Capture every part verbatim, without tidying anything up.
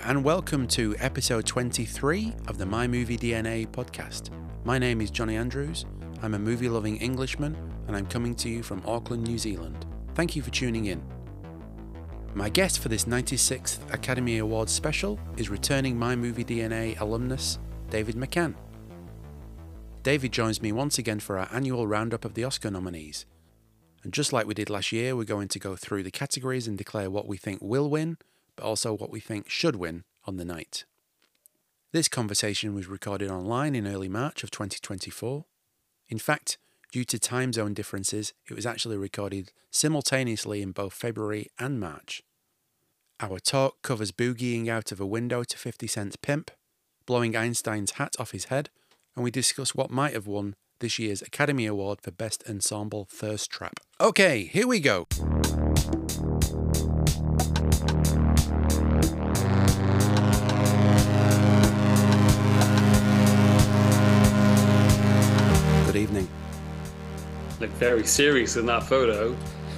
and welcome to episode twenty-three of the My Movie D N A podcast. My name is Johnny Andrews. I'm a movie-loving Englishman, and I'm coming to you from Auckland, New Zealand. Thank you for tuning in. My guest for this ninety-sixth Academy Awards special is returning My Movie D N A alumnus, David McCann. David joins me once again for our annual roundup of the Oscar nominees. And just like we did last year, we're going to go through the categories and declare what we think will win, but also what we think should win on the night. This conversation was recorded online in early March of twenty twenty-four. In fact, due to time zone differences, it was actually recorded simultaneously in both February and March. Our talk covers boogieing out of a window to fifty Cent's Pimp, blowing Einstein's hat off his head, and we discuss what might have won this year's Academy Award for Best Ensemble Thirst Trap. Okay, here we go. Good evening. Look very serious in that photo.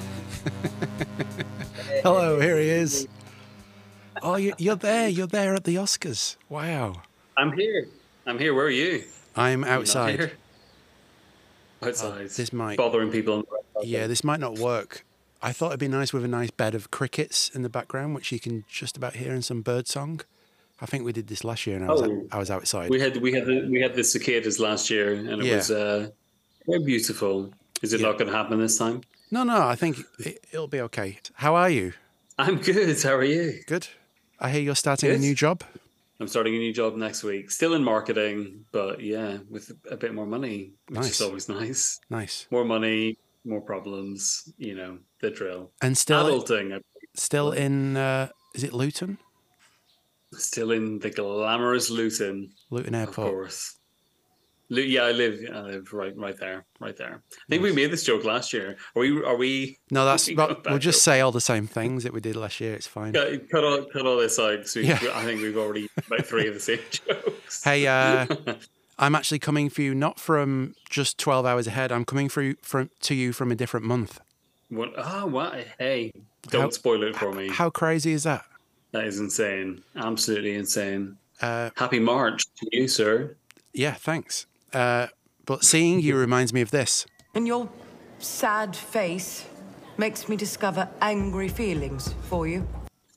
Hello, here he is. Oh, you're there. You're there at the Oscars. Wow. I'm here. I'm here. Where are you? I'm outside. You're not here? Outside. Oh, this might bothering people. Yeah, this might not work. I thought it'd be nice with a nice bed of crickets in the background, which you can just about hear, and some bird song. I think we did this last year, and I was oh, I was outside. We had we had the, we had the cicadas last year, and it yeah. was uh, very beautiful. Is it yeah. not going to happen this time? No, no. I think it, it'll be okay. How are you? I'm good. How are you? Good. I hear you're starting good. a new job. I'm starting a new job next week. Still in marketing, but yeah, with a bit more money, which nice. is always nice. Nice. More money, more problems. You know the drill. And still adulting. Still in. Uh, is it Luton? Still in the glamorous Luton. Luton Airport. Of course. Yeah, I live. I live right, right there, right there. I think nice. we made this joke last year. Are we? Are we? No, that's. Well, we'll just say all the same things that we did last year. It's fine. Cut, cut all, cut all this out. So yeah. I think we've already about three of the same jokes. Hey, uh, I'm actually coming for you not from just twelve hours ahead. I'm coming for you, from to you from a different month. What? Oh, what? Hey, don't how, spoil it for me. How crazy is that? That is insane. Absolutely insane. Uh, Happy March to you, sir. Yeah, thanks. Uh, but seeing you reminds me of this. And your sad face makes me discover angry feelings for you.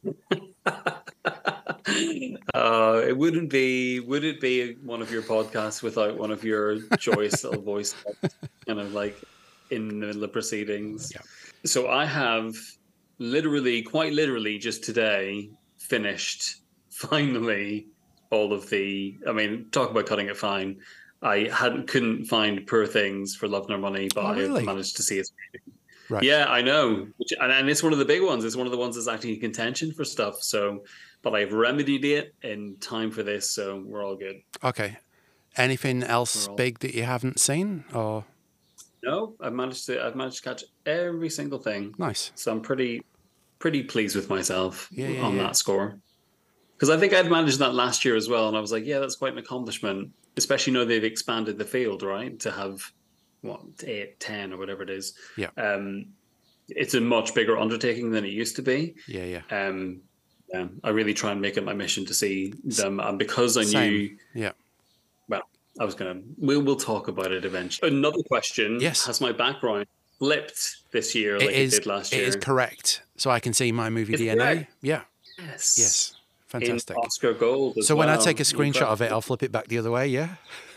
uh, it wouldn't be, would it be one of your podcasts without one of your joyous little voice, kind of like in the middle of proceedings? Yeah. So I have literally, quite literally, just today finished finally all of the. I mean, talk about cutting it fine. I hadn't couldn't find Poor Things for Love Nor Money, but oh, really? I managed to see it. Right. Yeah, I know, Which, and, and it's one of the big ones. It's one of the ones that's actually in contention for stuff. So, but I've remedied it in time for this, so we're all good. Okay. Anything else all... big that you haven't seen, or? No, I've managed to. I've managed to catch every single thing. Nice. So I'm pretty, pretty pleased with myself yeah, yeah, on yeah. that score. Because I think I'd managed that last year as well, and I was like, yeah, that's quite an accomplishment. Especially now they've expanded the field, right? To have, what, eight, ten, or whatever it is. Yeah. Um, it's a much bigger undertaking than it used to be. Yeah, yeah. Um, yeah. I really try and make it my mission to see them. And because I Same. knew... Yeah. Well, I was going to... We'll, we'll talk about it eventually. Another question. Yes. Has my background flipped this year like it, is, it did last year? It is correct. So I can see My Movie it's D N A. Correct. Yeah. Yes. Yes. Fantastic. In Oscar Gold as so when well. I take a screenshot Incredible. of it, I'll flip it back the other way, yeah?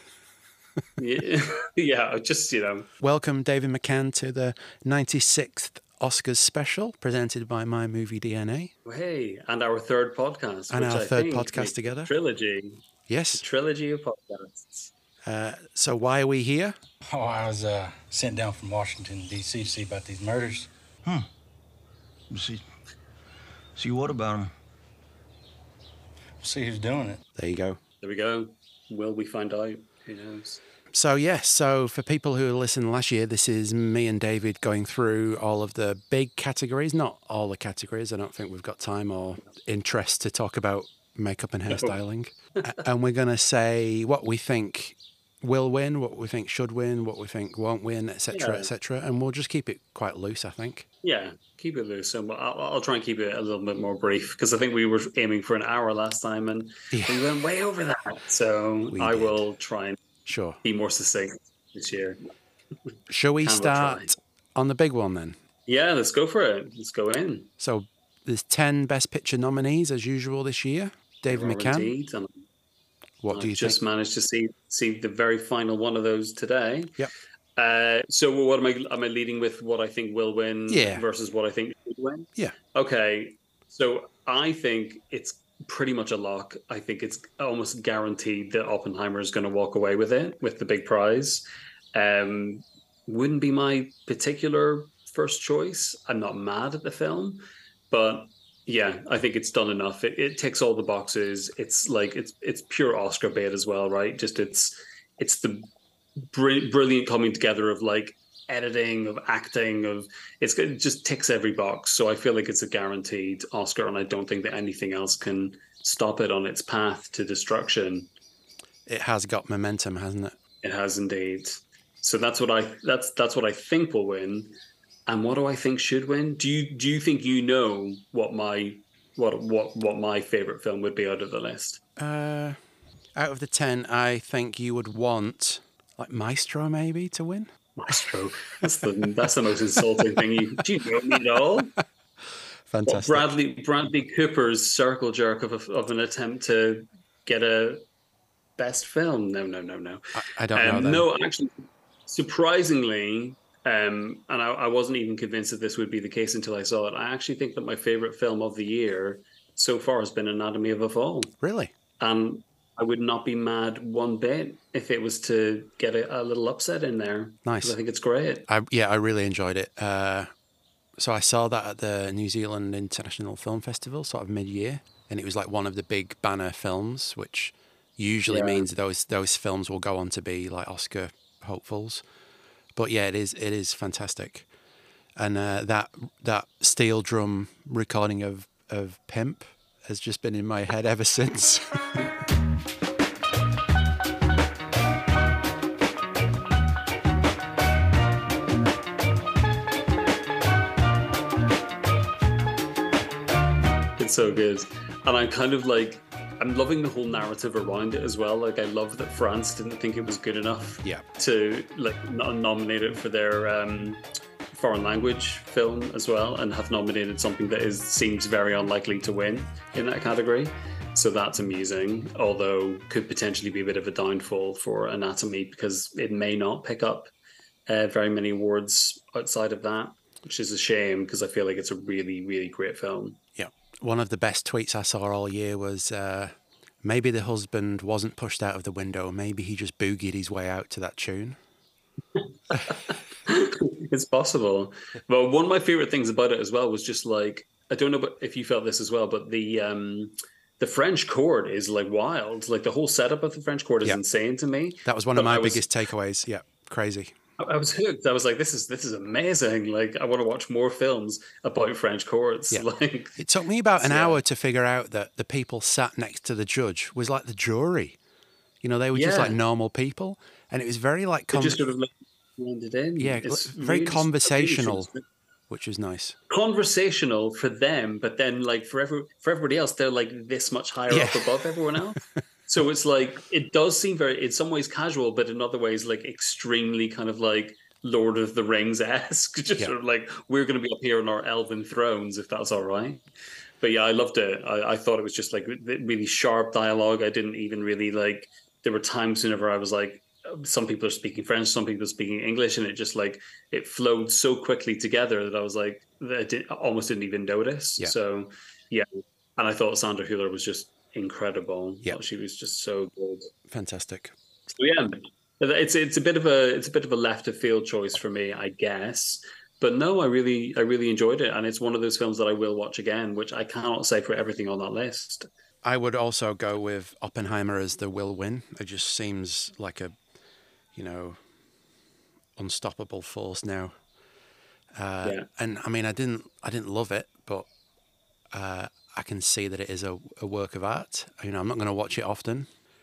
yeah, yeah, just, you know. Welcome, David McCann, to the ninety-sixth Oscars special, presented by My Movie D N A. Hey, and our third podcast. And which our I third think podcast together. Trilogy. Yes. A trilogy of podcasts. Uh, so why are we here? Oh, I was uh, sent down from Washington, D C to see about these murders. Hmm. See, see what about them? See who's doing it. There you go. There we go. Will we find out? Who knows? So, yes, so for people who listened last year, this is me and David going through all of the big categories. Not all the categories. I don't think we've got time or interest to talk about makeup and hairstyling. And we're going to say what we think will win, what we think should win, what we think won't win, et cetera, Yeah. et cetera. And we'll just keep it quite loose, I think. Yeah, keep it loose. And I'll, I'll try and keep it a little bit more brief because I think we were aiming for an hour last time and Yeah. we went way over that. So We I did. will try and Sure. be more succinct this year. Shall we And we'll start on the big one then? Yeah, let's go for it. Let's go in. So there's ten Best Picture nominees as usual this year. David Well, McCann, indeed, and what do I've you just think? managed to see see the very final one of those today. Yep. Uh, so what am I am I leading with what I think will win Yeah. versus what I think should win? Yeah. Okay. So I think it's pretty much a lock. I think it's almost guaranteed that Oppenheimer is going to walk away with it, with the big prize. Um, wouldn't be my particular first choice. I'm not mad at the film, but yeah, I think it's done enough. It, it ticks all the boxes. It's like it's it's pure Oscar bait as well, right? Just it's it's the br- brilliant coming together of like editing, of acting, of it's it just ticks every box. So I feel like it's a guaranteed Oscar, and I don't think that anything else can stop it on its path to destruction. It has got momentum, hasn't it? It has indeed. So that's what I that's that's what I think will win. And what do I think should win? Do you do you think you know what my what what what my favorite film would be out of the list? Uh, out of the ten, I think you would want like Maestro maybe to win. Maestro. That's the that's the most insulting thing. You do you know me at all? What, Fantastic. Bradley Bradley Cooper's circle jerk of a, of an attempt to get a best film? No, no, no, no. I, I don't know. Um, Then. no, actually, surprisingly, um, and I, I wasn't even convinced that this would be the case until I saw it. I actually think that my favorite film of the year so far has been Anatomy of a Fall. Really? And I would not be mad one bit if it was to get a, a little upset in there. Nice. 'Cause I think it's great. I, yeah, I really enjoyed it. Uh, so I saw that at the New Zealand International Film Festival, sort of mid-year, and it was like one of the big banner films, which usually Yeah. means those those films will go on to be like Oscar hopefuls. But yeah, it is it is fantastic, and uh, that that steel drum recording of of Pimp has just been in my head ever since. It's so good. And I'm kind of like, I'm loving the whole narrative around it as well. Like, I love that France didn't think it was good enough Yeah. to like no- nominate it for their um, foreign language film as well, and have nominated something that is seems very unlikely to win in that category. So that's amusing, although could potentially be a bit of a downfall for Anatomy because it may not pick up uh, very many awards outside of that, which is a shame because I feel like it's a really, really great film. Yeah. One of the best tweets I saw all year was uh, maybe the husband wasn't pushed out of the window. Maybe he just boogied his way out to that tune. It's possible. But one of my favorite things about it as well was just like, I don't know but if you felt this as well, but the um, the French chord is like wild. Like the whole setup of the French chord is Yeah. insane to me. That was one of But my I was- biggest takeaways. Yeah, crazy. I was hooked. I was like, this is this is amazing. Like I want to watch more films about French chords. Yeah. Like It took me about an Yeah. hour to figure out that the people sat next to the judge was like the jury. You know, they were just Yeah. like normal people. And it was very like, it con- just sort of like blended in. yeah, It's very really- conversational, which was nice. Conversational for them, but then like for every for everybody else, they're like this much higher Yeah. up above everyone else. So it's like it does seem very, in some ways casual, but in other ways like extremely kind of like Lord of the Rings esque. Just Yeah. sort of like we're going to be up here on our elven thrones, if that's all right. But yeah, I loved it. I, I thought it was just like really sharp dialogue. I didn't even really like. There were times whenever I was like, some people are speaking French, some people are speaking English, and it just like it flowed so quickly together that I was like, that I did, almost didn't even notice. Yeah. So yeah, and I thought Sandra Hüller was just incredible. Yeah. I thought she was just so good. Fantastic. So yeah, it's it's a bit of a it's a bit of a left of field choice for me, I guess. But no, I really I really enjoyed it, and it's one of those films that I will watch again, which I cannot say for everything on that list. I would also go with Oppenheimer as the will win. It just seems like a, you know, unstoppable force now. Uh, Yeah. And I mean, I didn't, I didn't love it, but uh, I can see that it is a, a work of art. You know, I'm not going to watch it often,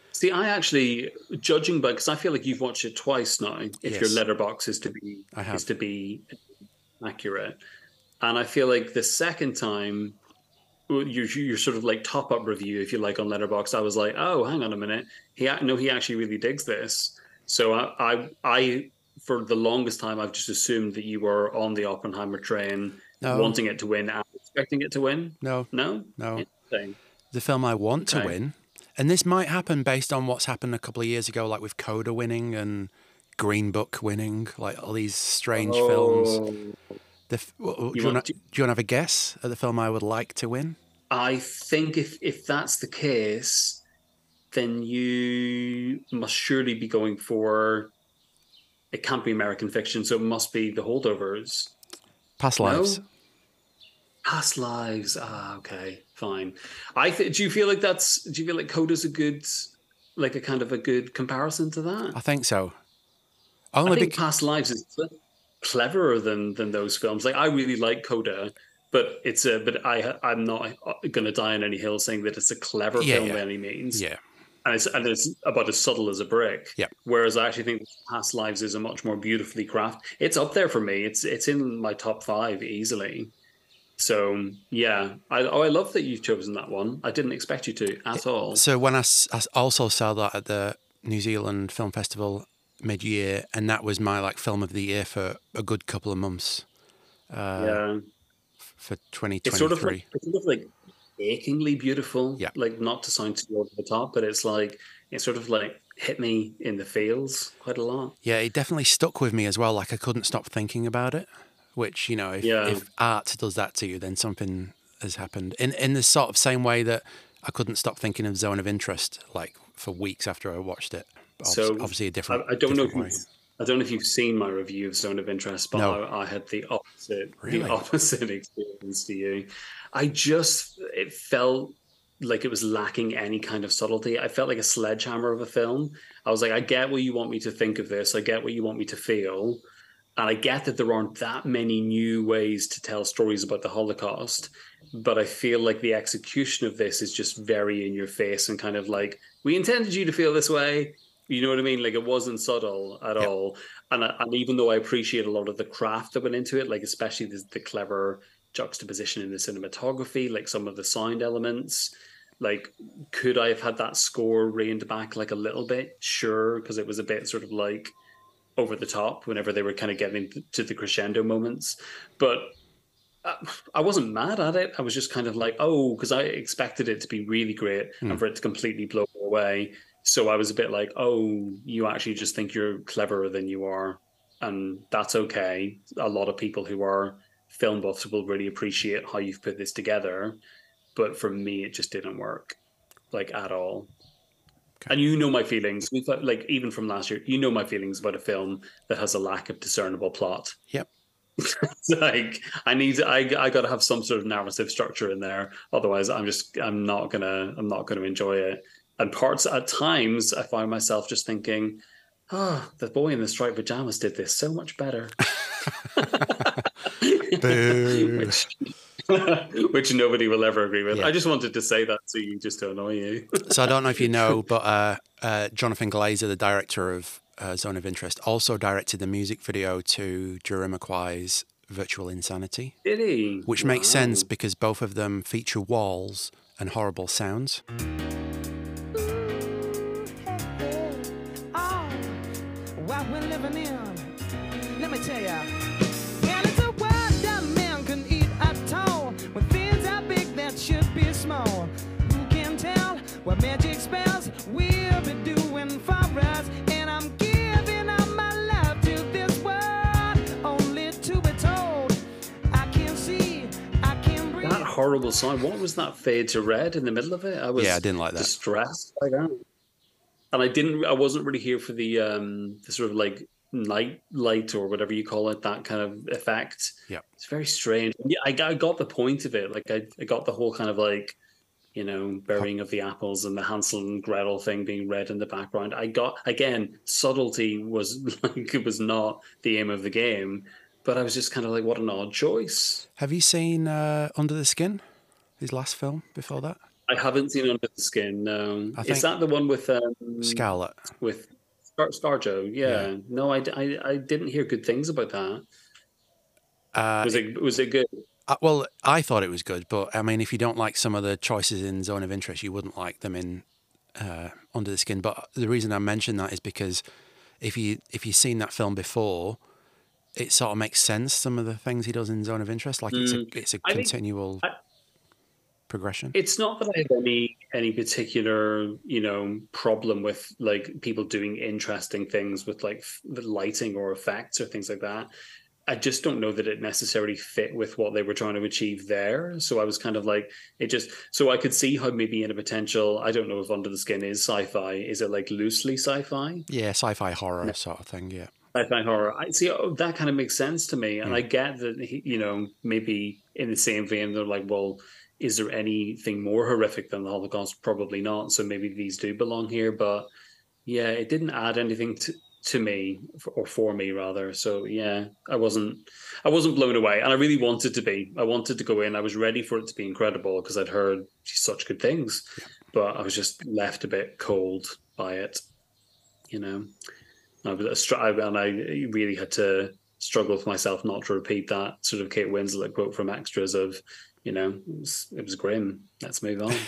See, I actually, judging by, because I feel like you've watched it twice now, if Yes. your letterbox is to be I have. is to be accurate. And I feel like the second time, well, your your sort of like top up review, if you like, on Letterboxd, I was like, oh, hang on a minute, he a- no, he actually really digs this. So I, I, I, for the longest time, I've just assumed that you were on the Oppenheimer train, No. wanting it to win and expecting it to win. No, No, no. Interesting. The film I want to Okay. win, and this might happen based on what's happened a couple of years ago, like with Coda winning and Green Book winning, like all these strange films. Oh. The, f- w- w- do, You you want want to- do you want to have a guess at the film I would like to win? I think if if that's the case, then you must surely be going for. It can't be American Fiction, so it must be The Holdovers. Past No? Lives. Past Lives. Ah, okay, fine. I th- do you feel like that's? Do you feel like Coda's a good, like a kind of a good comparison to that? I think so. I Only think because Past Lives is cle- cleverer than than those films. Like I really like Coda, but it's a but I I'm not going to die on any hill saying that it's a clever Yeah, film yeah. by any means. yeah, And it's and it's about as subtle as a brick. Yeah. Whereas I actually think Past Lives is a much more beautifully crafted. It's up there for me. It's it's in my top five easily. So yeah, I oh I love that you've chosen that one. I didn't expect you to at all. So when I, s- I s- also saw that at the New Zealand Film Festival mid-year, and that was my like film of the year for a good couple of months yeah. for twenty It's sort twenty-three. of like it's sort of like achingly beautiful. Yeah. Like not to sound too over the top, but it's like it sort of like hit me in the feels quite a lot. Yeah, it definitely stuck with me as well. Like I couldn't stop thinking about it. Which, you know, if, Yeah. if art does that to you, then something has happened. In in the sort of same way that I couldn't stop thinking of Zone of Interest, like for weeks after I watched it. But So, obviously, obviously a different. I, I don't know if different you've, way. I don't know if you've seen my review of Zone of Interest, but No. I, I had the opposite Really? the opposite experience to you. I just it felt like it was lacking any kind of subtlety. I felt like a sledgehammer of a film. I was like, I get what you want me to think of this. I get what you want me to feel. And I get that there aren't that many new ways to tell stories about the Holocaust, but I feel like the execution of this is just very in your face and kind of like, we intended you to feel this way. You know what I mean? Like it wasn't subtle at Yep. all. And, I, and even though I appreciate a lot of the craft that went into it, like especially the, the clever juxtaposition in the cinematography, like some of the sound elements, like could I have had that score reined back like a little bit? Sure, because it was a bit sort of like over the top whenever they were kind of getting to the crescendo moments. But uh, I wasn't mad at it. I was just kind of like, oh, because I expected it to be really great Hmm. and for it to completely blow me away. So I was a bit like, oh, you actually just think you're cleverer than you are. And that's okay. A lot of people who are film buffs will really appreciate how you've put this together. But for me, it just didn't work, like at all. Okay. And you know my feelings. We've like even from last year, you know my feelings about a film that has a lack of discernible plot. Yep. It's like I need, I, I got to have some sort of narrative structure in there. Otherwise, I'm just, I'm not gonna, I'm not gonna enjoy it. And parts at times, I find myself just thinking, oh, the boy in the striped pajamas did this so much better. Boo. which, which nobody will ever agree with. Yeah. I just wanted to say that to you, just to annoy you. So I don't know if you know, but uh, uh, Jonathan Glazer, the director of uh, Zone of Interest, also directed the music video to Jamiroquai's Virtual Insanity, Did he? which makes Wow. sense because both of them feature walls and horrible sounds. Oh, what we're living in. Let me tell ya. And it's a world that man can eat at all. When things are big that should be small. Who can tell what magic spells we'll be doing for us? And I'm giving all my love to this world, only to be told I can see, I can breathe. That horrible sound. What was that fade to red in the middle of it? I was Yeah, I didn't like that. distressed by that. And I didn't I wasn't really here for the um the sort of like night light or whatever you call it, that kind of effect. Yeah. It's very strange. Yeah, I, I got the point of it. Like I, I got the whole kind of like, you know, burying of the apples and the Hansel and Gretel thing being red in the background. I got, again, subtlety was like, it was not the aim of the game, but I was just kind of like, what an odd choice. Have you seen uh, Under the Skin, his last film before that? I haven't seen Under the Skin. No, I is think- that the one with um, Scarlet. with Scar- ScarJo? Yeah. Yeah. No, I, d- I, I didn't hear good things about that. Uh, Was it was it good? Uh, well, I thought it was good, but I mean, if you don't like some of the choices in Zone of Interest, you wouldn't like them in uh, Under the Skin. But the reason I mention that is because if you if you've seen that film before, it sort of makes sense. Some of the things he does in Zone of Interest, like it's a it's a I think- continual I- progression. It's not that I have any any particular you know problem with like people doing interesting things with like f- the lighting or effects or things like that. I just don't know that it necessarily fit with what they were trying to achieve there. So I was kind of like, it just, so I could see how maybe in a potential, I don't know if Under the Skin is sci-fi. Is it like loosely sci-fi? Yeah, sci-fi horror sort of thing. Yeah. Sci-fi horror. I see. Oh, that kind of makes sense to me. And I get that, he- you know, maybe in the same vein, they're like, well, is there anything more horrific than the Holocaust? Probably not. So maybe these do belong here. But yeah, it didn't add anything to, to me or for me rather. So yeah, I wasn't I wasn't blown away, and I really wanted to be. I wanted to go in. I was ready for it to be incredible because I'd heard such good things, but I was just left a bit cold by it. You know, I was a str- and I really had to struggle with myself not to repeat that sort of Kate Winslet quote from Extras of, you know, it was, it was grim. Let's move on.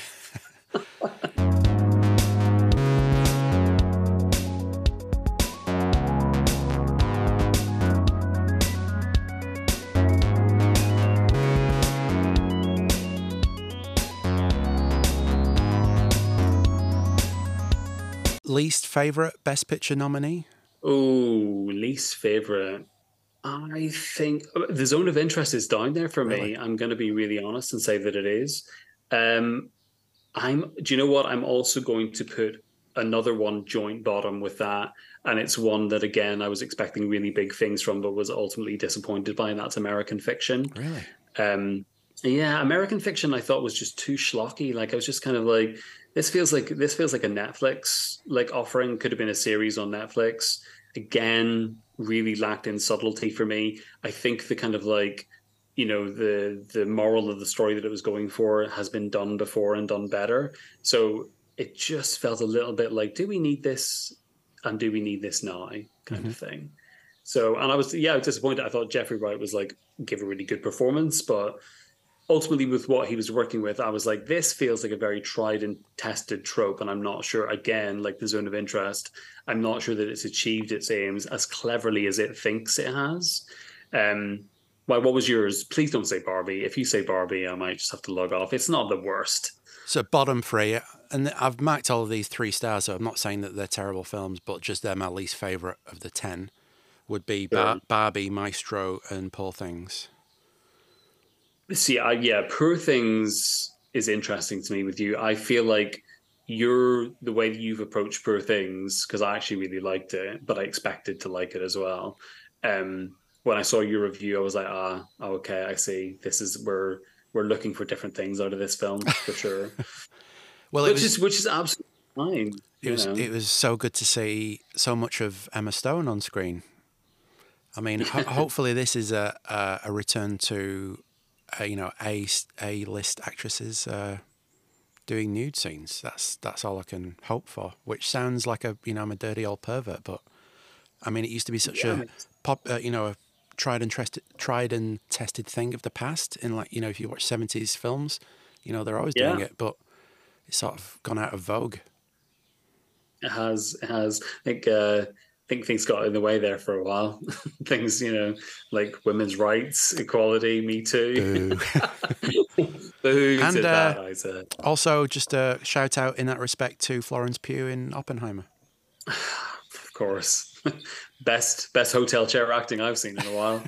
Least favorite Best Picture nominee? Oh, least favorite. I think the Zone of Interest is down there for Really? me. I'm going to be really honest and say that it is. Um, I'm. Do you know what? I'm also going to put another one joint bottom with that, and it's one that again I was expecting really big things from, but was ultimately disappointed by, and that's American Fiction. Really? Um, yeah, American Fiction I thought was just too schlocky. Like I was just kind of like, this feels like this feels like a Netflix like offering. Could have been a series on Netflix. Again, really lacked in subtlety for me. I think the kind of like, you know, the the moral of the story that it was going for has been done before and done better. So it just felt a little bit like, do we need this and do we need this now kind of thing. So, and I was, yeah, I was disappointed. I thought Jeffrey Wright was like, give a really good performance, but ultimately with what he was working with, I was like, this feels like a very tried and tested trope. And I'm not sure, again, like the Zone of Interest, I'm not sure that it's achieved its aims as cleverly as it thinks it has. Um, well, what was yours? Please don't say Barbie. If you say Barbie, I might just have to log off. It's not the worst. So bottom three, and I've marked all of these three stars, so I'm not saying that they're terrible films, but just they're my least favourite of the ten, would be Bar- Sure. Barbie, Maestro, and Poor Things. See, I, yeah, Poor Things is interesting to me with you. I feel like you're the way that you've approached Poor Things, because I actually really liked it, but I expected to like it as well. Um, when I saw your review, I was like, ah, okay, I see. This is we're we're looking for different things out of this film for sure. Well, it which was, is which is absolutely fine. it you was know? it was so good to see so much of Emma Stone on screen. I mean, ho- hopefully this is a a, a return to, uh, you know, a a list actresses uh, doing nude scenes. That's that's all I can hope for. Which sounds like a you know I'm a dirty old pervert, but I mean it used to be such Yeah. a pop uh, you know a tried and tested tried and tested thing of the past. In like you know if you watch seventies films, you know they're always doing Yeah. it, but it's sort of gone out of vogue. It has, it has. I think, uh, I think things got in the way there for a while. Things, you know, like women's rights, equality, Me Too. Boo. Boo And, to that, uh, I said. Also, just a shout out in that respect to Florence Pugh in Oppenheimer. Of course. best best hotel chair acting I've seen in a while.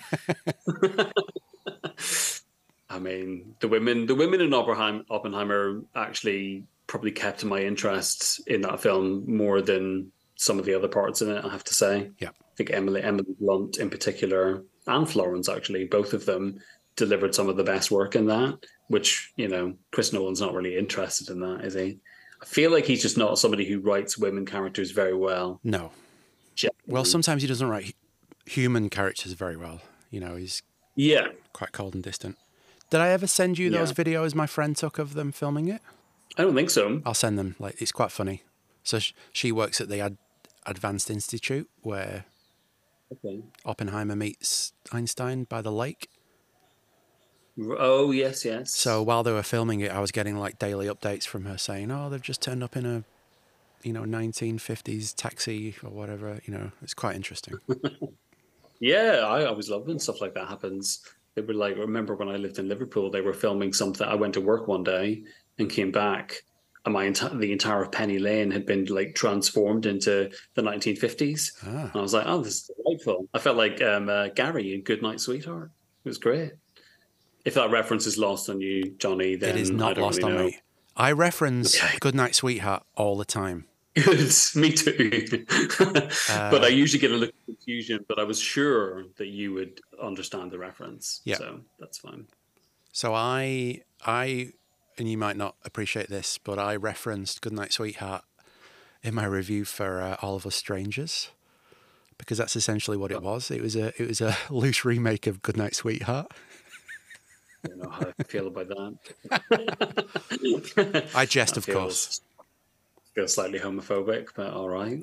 I mean, the women the women in Oppenheim, Oppenheimer actually probably kept my interest in that film more than some of the other parts in it, I have to say. Yeah. I think Emily Emily Blunt in particular, and Florence actually, both of them delivered some of the best work in that, which, you know, Chris Nolan's not really interested in that, is he? I feel like he's just not somebody who writes women characters very well. No. Well, sometimes he doesn't write hu- human characters very well. You know, he's Yeah. quite cold and distant. Did I ever send you those Yeah. videos my friend took of them filming it? I don't think so. I'll send them. Like, it's quite funny. So sh- she works at the Ad- Advanced Institute where Okay. Oppenheimer meets Einstein by the lake. Oh, yes, yes. So while they were filming it, I was getting like daily updates from her saying, "Oh, they've just turned up in a, you know, nineteen fifties taxi or whatever." You know, it's quite interesting. Yeah, I always love when stuff like that happens. They were like, I remember when I lived in Liverpool, they were filming something. I went to work one day and came back, and my enti- the entire Penny Lane had been like transformed into the nineteen fifties. Ah. And I was like, oh, this is delightful. I felt like um, uh, Gary in Goodnight Sweetheart. It was great. If that reference is lost on you, Johnny, then It is I not don't lost really on know. me. I reference Okay. Goodnight Sweetheart all the time. Good, me too. Uh, but I usually get a look of confusion, but I was sure that you would understand the reference. Yeah. So that's fine. So I, I, and you might not appreciate this, but I referenced Goodnight Sweetheart in my review for uh, All of Us Strangers, because that's essentially what it was. It was a, it was a loose remake of Goodnight Sweetheart. I don't know how I feel about that. I jest, That of feels- course. Feel slightly homophobic, but all right.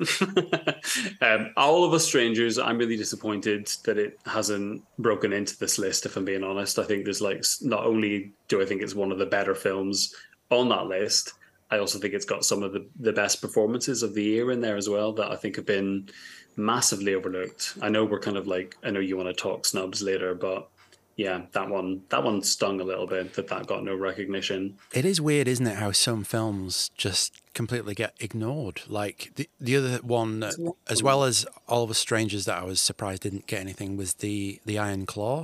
um, All of Us Strangers, I'm really disappointed that it hasn't broken into this list, if I'm being honest. I think there's like, s- not only do I think it's one of the better films on that list, I also think it's got some of the, the best performances of the year in there as well that I think have been massively overlooked. I know we're kind of like, I know you want to talk snubs later, but yeah, that one that one stung a little bit that that got no recognition. It is weird, isn't it, how some films just completely get ignored. Like the the other one, that, as well as All of Us Strangers, that I was surprised didn't get anything was the the Iron Claw.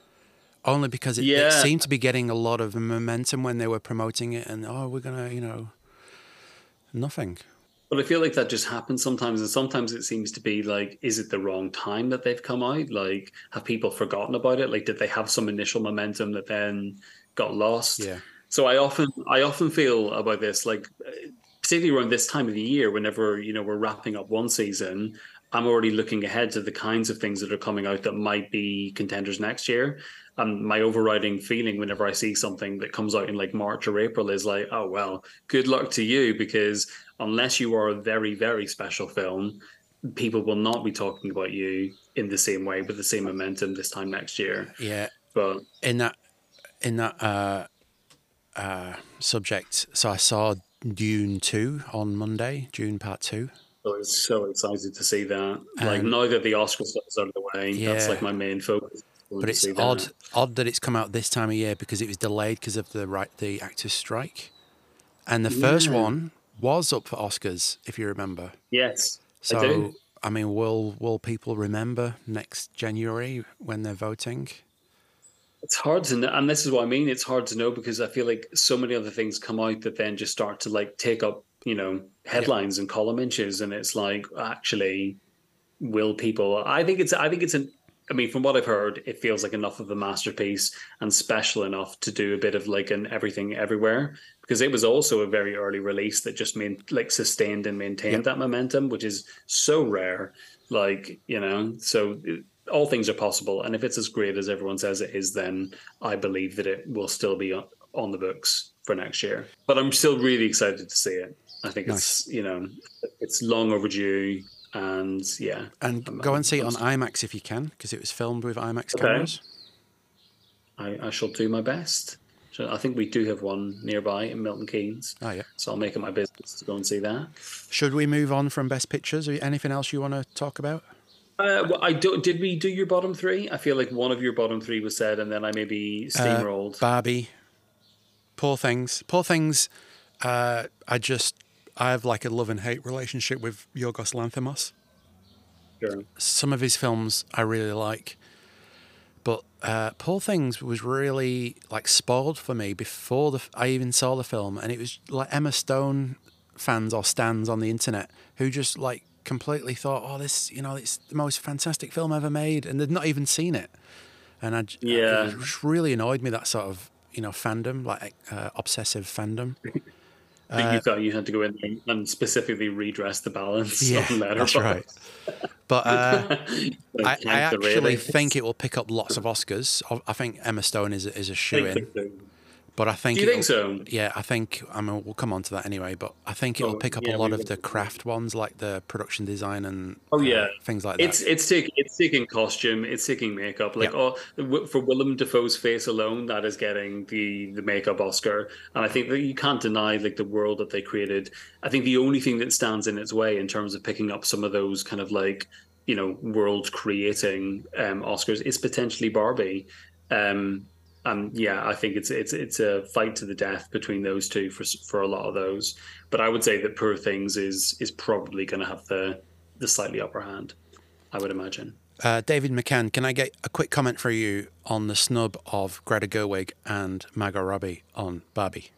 Only because it, Yeah. it seemed to be getting a lot of momentum when they were promoting it, and oh, we're gonna, you know, nothing. But I feel like that just happens sometimes, and sometimes it seems to be like, is it the wrong time that they've come out? Like, have people forgotten about it? Like, did they have some initial momentum that then got lost? Yeah. So I often, I often feel about this, like, particularly around this time of the year, whenever you know we're wrapping up one season, I'm already looking ahead to the kinds of things that are coming out that might be contenders next year. And my overriding feeling whenever I see something that comes out in like March or April is like, oh, well, good luck to you, because unless you are a very, very special film, people will not be talking about you in the same way with the same momentum this time next year. Yeah. But In that in that uh, uh, subject, so I saw Dune two on Monday, Dune Part two. I was so excited to see that. Like, Um, now that the Oscar stuff is out of the way, that's yeah. like my main focus. Going But to it's see that. odd, odd that it's come out this time of year because it was delayed because of the right the actors' strike, and the first Yeah. one was up for Oscars, if you remember. Yes, So I do. I mean, will will people remember next January when they're voting? It's hard to know, and this is what I mean. It's hard to know because I feel like so many other things come out that then just start to like take up, you know, headlines and column inches, and it's like, actually, will people? I think it's. I think it's an. I mean, from what I've heard, it feels like enough of a masterpiece and special enough to do a bit of like an everything everywhere, because it was also a very early release that just made like sustained and maintained Yep. that momentum, which is so rare. Like, you know, so it- all things are possible. And if it's as great as everyone says it is, then I believe that it will still be on, on the books for next year. But I'm still really excited to see it. I think it's, you know, it's long overdue. And yeah, And I'm- go and see it on I'm- IMAX if you can, because it was filmed with IMAX Okay. cameras. I, I shall do my best. So I think we do have one nearby in Milton Keynes. Oh yeah. So I'll make it my business to go and see that. Should we move on from Best Pictures? Or anything else you want to talk about? Uh, well, I do, did we do your bottom three? I feel like one of your bottom three was said, and then I maybe steamrolled. Uh, Barbie. Poor Things. Poor Things. Uh, I just I have like a love and hate relationship with Yorgos Lanthimos. Sure. Some of his films I really like, but uh, Poor Things was really like spoiled for me before the I even saw the film, and it was like Emma Stone fans or stans on the internet who just like completely thought, oh, this, you know, it's the most fantastic film ever made, and they'd not even seen it. And I, j- Yeah. it just really annoyed me, that sort of, you know, fandom, like uh, obsessive fandom. I think you thought you had to go in and- and specifically redress the balance Yeah, on Letterboxd. that's right. But uh, Like, I, I tank the actually ratings. think it will pick up lots of Oscars. I- I think Emma Stone is a, is a I shoe in. think so. But I think Do you think it'll- so? Yeah, I think I mean we'll come on to that anyway. But I think it'll Oh, pick up yeah, a lot we of will. the craft ones, like the production design and Oh uh, yeah, things like that. It's it's taking it's taking costume, it's taking makeup. Like Yeah. all w- for Willem Dafoe's face alone, that is getting the the makeup Oscar. And I think that you can't deny like the world that they created. I think the only thing that stands in its way in terms of picking up some of those kind of like you know world creating um, Oscars is potentially Barbie. Um, and yeah, I think it's it's it's a fight to the death between those two for for a lot of those. But I would say that Poor Things is is probably going to have the the slightly upper hand, I would imagine. Uh, David McCann, can I get a quick comment for you on the snub of Greta Gerwig and Margot Robbie on Barbie?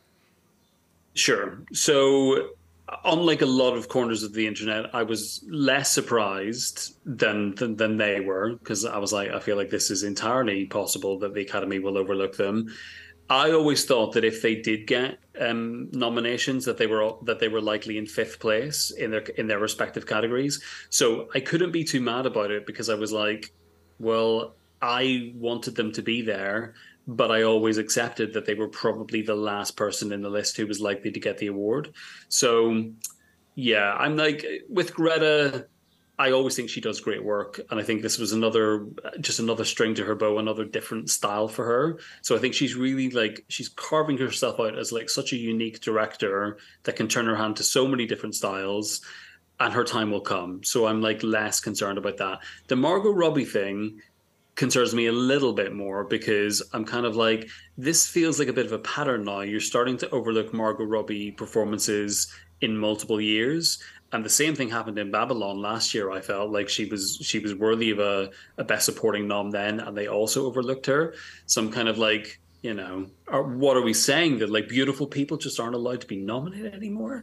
Sure. So, unlike a lot of corners of the internet, I was less surprised than than, than they were, because I was like, I feel like this is entirely possible that the Academy will overlook them. I always thought that if they did get um, nominations, that they were that they were likely in fifth place in their in their respective categories. So I couldn't be too mad about it, because I was like, well, I wanted them to be there, but I always accepted that they were probably the last person in the list who was likely to get the award. So, yeah, I'm like, with Greta, I always think she does great work. And I think this was another, just another string to her bow, another different style for her. So I think she's really like, she's carving herself out as like such a unique director that can turn her hand to so many different styles, and her time will come. So I'm like less concerned about that. The Margot Robbie thing concerns me a little bit more, because I'm kind of like, this feels like a bit of a pattern now. You're starting to overlook Margot Robbie performances in multiple years. And the same thing happened in Babylon last year. I felt like she was she was worthy of a, a Best Supporting nom then, and they also overlooked her. So I'm kind of like, you know, are, what are we saying? That like beautiful people just aren't allowed to be nominated anymore?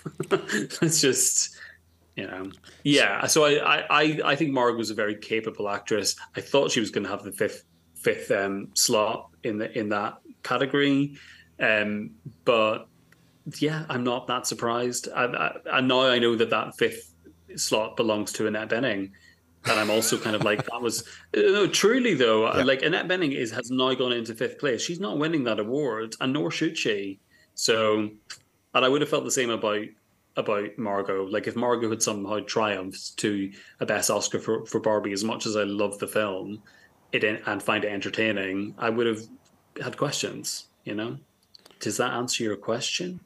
It's just, you know, yeah. So I, I, I think Marg was a very capable actress. I thought she was going to have the fifth fifth um, slot in the in that category, um, but yeah, I'm not that surprised. I, I, and now I know that that fifth slot belongs to Annette Bening, and I'm also kind of like, that was no, truly though. Yeah. Like Annette Bening is has now gone into fifth place. She's not winning that award, and nor should she. So, and I would have felt the same about. about Margot. Like if Margot had somehow triumphed to a Best Oscar for, for Barbie, as much as I love the film it and find it entertaining, I would have had questions, you know? Does that answer your question?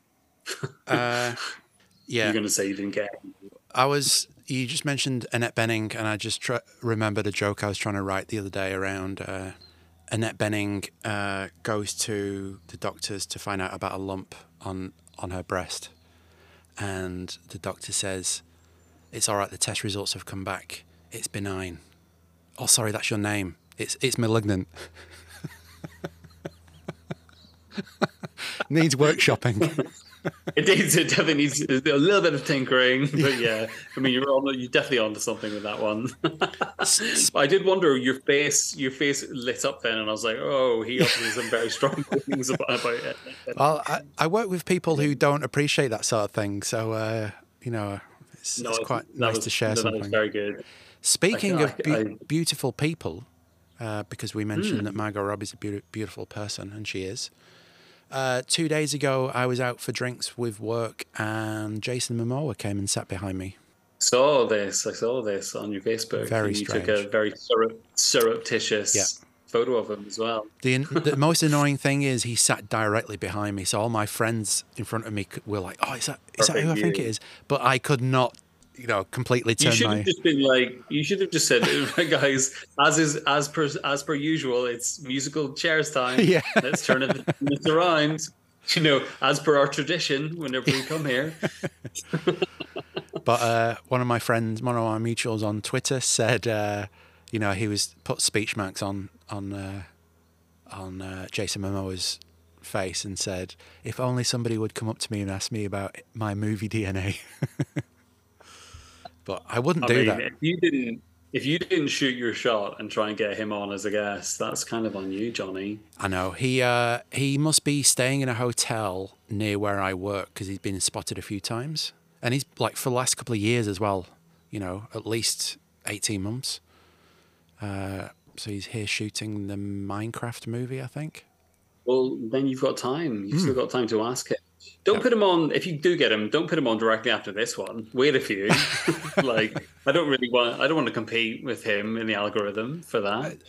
Uh, yeah. You're going to say you didn't get it. I was, you just mentioned Annette Bening, and I just tr- remembered a joke I was trying to write the other day around uh, Annette Bening uh, goes to the doctors to find out about a lump on, on her breast. And the doctor says, it's all right, the test results have come back. It's benign. Oh, sorry, that's your name. It's it's malignant. Needs workshopping. It needs, it definitely needs a little bit of tinkering, but yeah, I mean, you're on, you're definitely onto something with that one. I did wonder, your face, your face lit up then, and I was like, oh, he obviously has some very strong feelings about, about it. Well, I, I work with people who don't appreciate that sort of thing, so uh, you know, it's, no, it's quite nice was, to share no, something. That was very good. Speaking I, of be- I, beautiful people, uh, because we mentioned mm. that Margot Robbie's a be- beautiful person, and she is. Uh, two days ago, I was out for drinks with work, and Jason Momoa came and sat behind me. Saw this. I saw this on your Facebook. Very and you strange. took a very surrep- surreptitious yeah. photo of him as well. The, the most annoying thing is he sat directly behind me, so all my friends in front of me were like, "Oh, is that is that who I think it is?" But I could not, you know, completely turn You should my... have just been like, you should have just said, guys, as is as per as per usual, it's musical chairs time. Yeah. Let's turn it it's around. You know, as per our tradition, whenever we come here. But uh, one of my friends, one of my mutuals on Twitter said, uh, you know, he was put speech marks on on uh, on uh, Jason Momoa's face and said, "If only somebody would come up to me and ask me about my movie D N A." But I wouldn't I do mean, that. If you didn't, if you didn't shoot your shot and try and get him on as a guest, that's kind of on you, Johnny. I know he uh, he must be staying in a hotel near where I work because he's been spotted a few times, and he's like for the last couple of years as well. You know, at least eighteen months. Uh, so he's here shooting the Minecraft movie, I think. Well, then you've got time. You've Mm. still got time to ask him. Don't Yeah. put him on, if you do get him, don't put him on directly after this one. Wait a few. Like, I don't really want, I don't want to compete with him in the algorithm for that.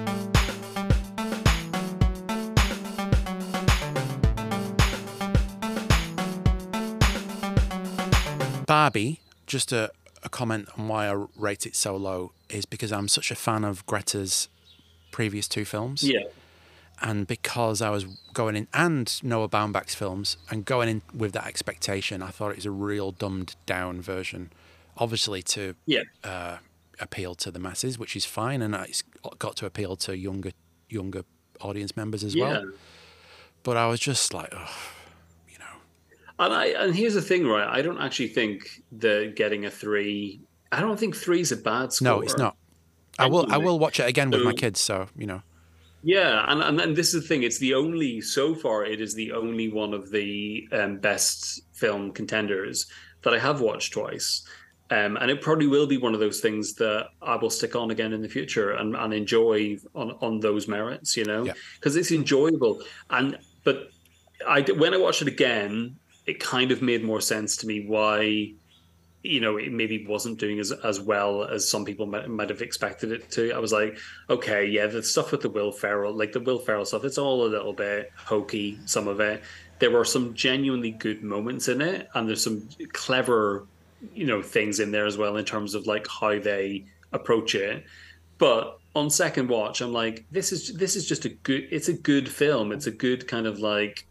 Barbie, just a, a comment on why I rate it so low is because I'm such a fan of Greta's previous two films. Yeah. And because I was going in, and Noah Baumbach's films, and going in with that expectation, I thought it was a real dumbed down version, obviously to Yeah. uh, appeal to the masses, which is fine, and it's got to appeal to younger younger audience members as Yeah. well. But I was just like, oh, you know. And I and here's the thing, right? I don't actually think that getting a three. I don't think three is a bad score. No, it's not. I will. I Genuinely. will watch it again with my So- kids. So you know. Yeah, and, and and this is the thing. It's the only so far. It is the only one of the um, best film contenders that I have watched twice, um, and it probably will be one of those things that I will stick on again in the future and, and enjoy on on those merits. You know, Yeah. because it's enjoyable. And but I when I watched it again, it kind of made more sense to me why, you know, it maybe wasn't doing as as well as some people might, might have expected it to. I was like, okay, yeah, the stuff with the Will Ferrell, like the Will Ferrell stuff, it's all a little bit hokey, some of it. There were some genuinely good moments in it, and there's some clever, you know, things in there as well in terms of like how they approach it. But on second watch, I'm like, this is this is just a good, it's a good film. It's a good kind of like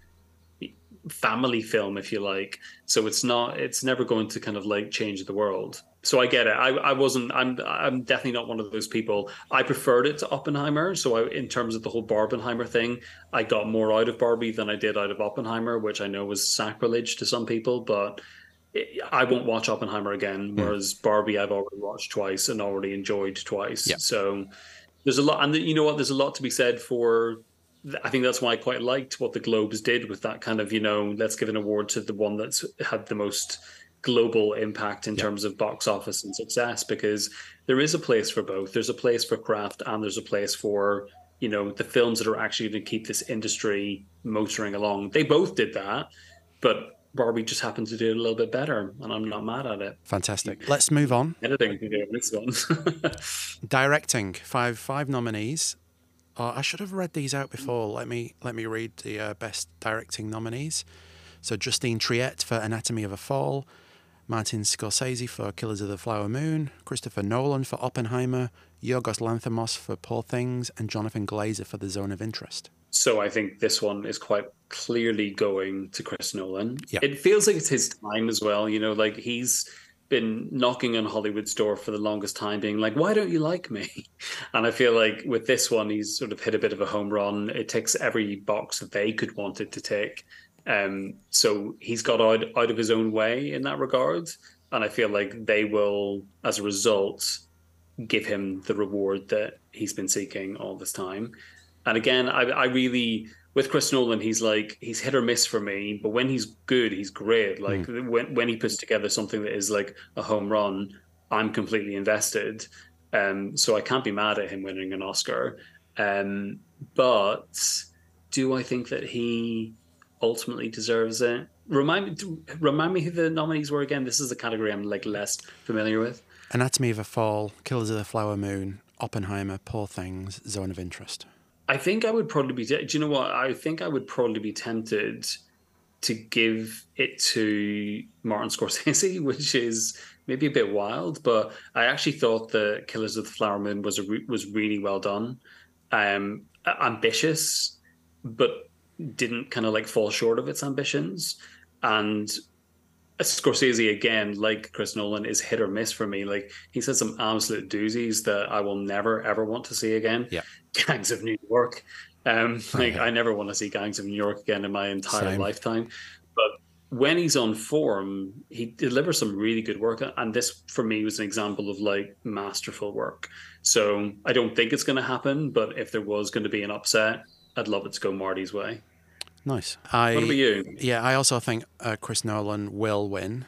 family film, if you like. So it's not, it's never going to kind of like change the world. So I get it. I, I wasn't, I'm I'm definitely not one of those people. I preferred it to Oppenheimer. So I, in terms of the whole Barbenheimer thing, I got more out of Barbie than I did out of Oppenheimer, which I know was sacrilege to some people, but it, I won't watch Oppenheimer again. Whereas Barbie, I've already watched twice and already enjoyed twice. Yeah. So there's a lot, and you know what? There's a lot to be said for, I think that's why I quite liked what the Globes did with that kind of, you know, let's give an award to the one that's had the most global impact in Yeah. terms of box office and success, because there is a place for both. There's a place for craft and there's a place for, you know, the films that are actually going to keep this industry motoring along. They both did that, but Barbie just happened to do it a little bit better, and I'm not mad at it. Fantastic. Let's move on. Anything to do with this one. Directing, five five nominees. Oh, I should have read these out before. Let me let me read the uh, best directing nominees. So Justine Triet for Anatomy of a Fall, Martin Scorsese for Killers of the Flower Moon, Christopher Nolan for Oppenheimer, Yorgos Lanthimos for Poor Things, and Jonathan Glazer for The Zone of Interest. So I think this one is quite clearly going to Chris Nolan. Yeah. It feels like it's his time as well. You know, like he's been knocking on Hollywood's door for the longest time, being like, why don't you like me? And I feel like with this one, he's sort of hit a bit of a home run. It ticks every box that they could want it to tick. Um, so he's got out, out of his own way in that regard. And I feel like they will, as a result, give him the reward that he's been seeking all this time. And again, I, I really, with Chris Nolan, he's like, he's hit or miss for me, but when he's good, he's great. Like mm. when, when he puts together something that is like a home run, I'm completely invested. Um, so I can't be mad at him winning an Oscar. Um, but do I think that he ultimately deserves it? Remind me, remind me who the nominees were again. This is a category I'm like less familiar with. Anatomy of a Fall, Killers of the Flower Moon, Oppenheimer, Poor Things, Zone of Interest. I think I would probably be, do you know what? I think I would probably be tempted to give it to Martin Scorsese, which is maybe a bit wild, but I actually thought the Killers of the Flower Moon was a re- was really well done. Um, ambitious, but didn't kind of like fall short of its ambitions. And Scorsese, again, like Chris Nolan, is hit or miss for me. Like he's had some absolute doozies that I will never, ever want to see again. Yeah. Gangs of New York. Um, like yeah. I never want to see Gangs of New York again in my entire Same. lifetime. But when he's on form, he delivers some really good work. And this, for me, was an example of like masterful work. So I don't think it's going to happen. But if there was going to be an upset, I'd love it to go Marty's way. Nice. I, what about you? Yeah, I also think uh, Chris Nolan will win.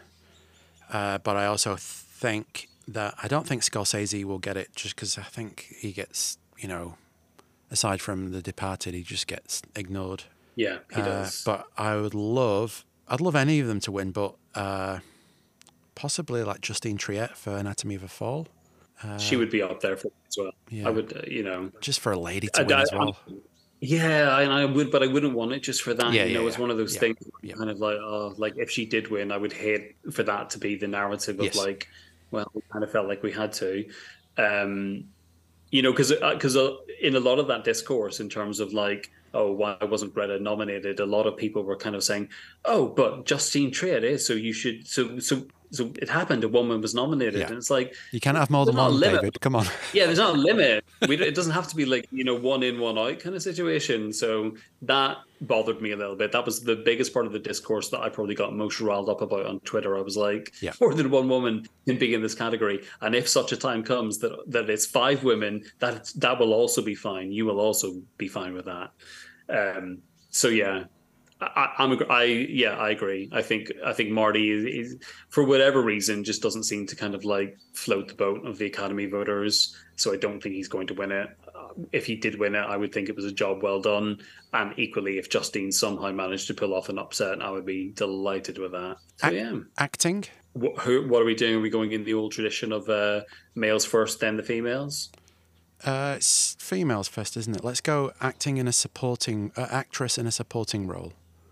Uh, but I also think that I don't think Scorsese will get it just because I think he gets, you know, aside from The Departed, he just gets ignored Yeah, he Uh, does. but I would love, I'd love any of them to win, but uh, possibly like Justine Triet for Anatomy of a Fall. She would be up there for me as well. Yeah. I would, uh, you know, Just for a lady to I, win I, as well. I, yeah, I, I would, but I wouldn't want it just for that. Yeah, you know, yeah, it's yeah. one of those Yeah, things, yeah. kind of like, oh, like if she did win, I would hate for that to be the narrative of Yes. like, well, we kind of felt like we had to, um, you know, because because uh, in a lot of that discourse, in terms of like, oh, why wasn't Greta nominated? A lot of people were kind of saying, oh, but Justine Triet is, so you should, so so so it happened. A woman was nominated, Yeah. and it's like You can't have more than there's not a one, limit. David. Come on. Yeah, there's not a limit. We, it doesn't have to be like, you know, one in, one out kind of situation. So that bothered me a little bit. That was the biggest part of the discourse that I probably got most riled up about on Twitter. I was like, Yeah. more than one woman can be in this category. And if such a time comes that that it's five women, that that will also be fine. You will also be fine with that. Um, so yeah. I, I'm a, I yeah I agree. I think I think Marty is, is for whatever reason just doesn't seem to kind of like float the boat of the Academy voters. So I don't think he's going to win it. Uh, if he did win it, I would think it was a job well done. And equally, if Justine somehow managed to pull off an upset, I would be delighted with that. So Ac- yeah, Acting? what, who, what are we doing? Are we going in the old tradition of uh, males first, then the females? Uh, it's females first, isn't it? Let's go acting in a supporting, uh, actress in a supporting role.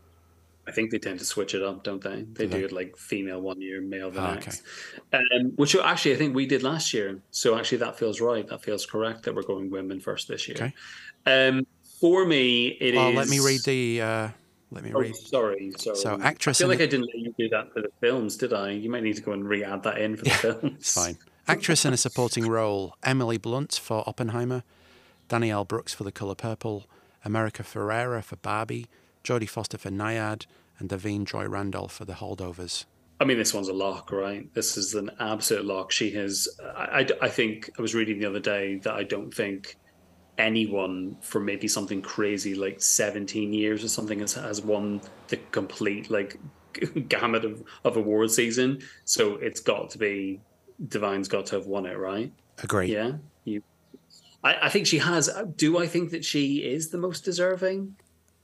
I think they tend to switch it up, don't they? They Do do they? it like female one year, male the Ah, next. Um, which actually I think we did last year. So actually that feels right. That feels correct that we're going women first this year. Okay. Um, for me, it Well, is. let me read the. Uh, let me Oh, read. sorry, sorry. So, actress I feel in like a- I didn't let you do that for the films, did I? You might need to go and re-add that in for the films. It's fine. Actress in a supporting role: Emily Blunt for Oppenheimer, Danielle Brooks for The Color Purple, America Ferrera for Barbie, Jodie Foster for Nyad, and Davine Joy Randolph for The Holdovers. I mean, this one's a lock, right? This is an absolute lock. She has. I, I, I think I was reading the other day that I don't think anyone for maybe something crazy like seventeen years or something has, has won the complete like gamut of, of award season. So it's got to be Divine's got to have won it, right? Agree. Yeah. You. I, I think she has. Do I think that she is the most deserving?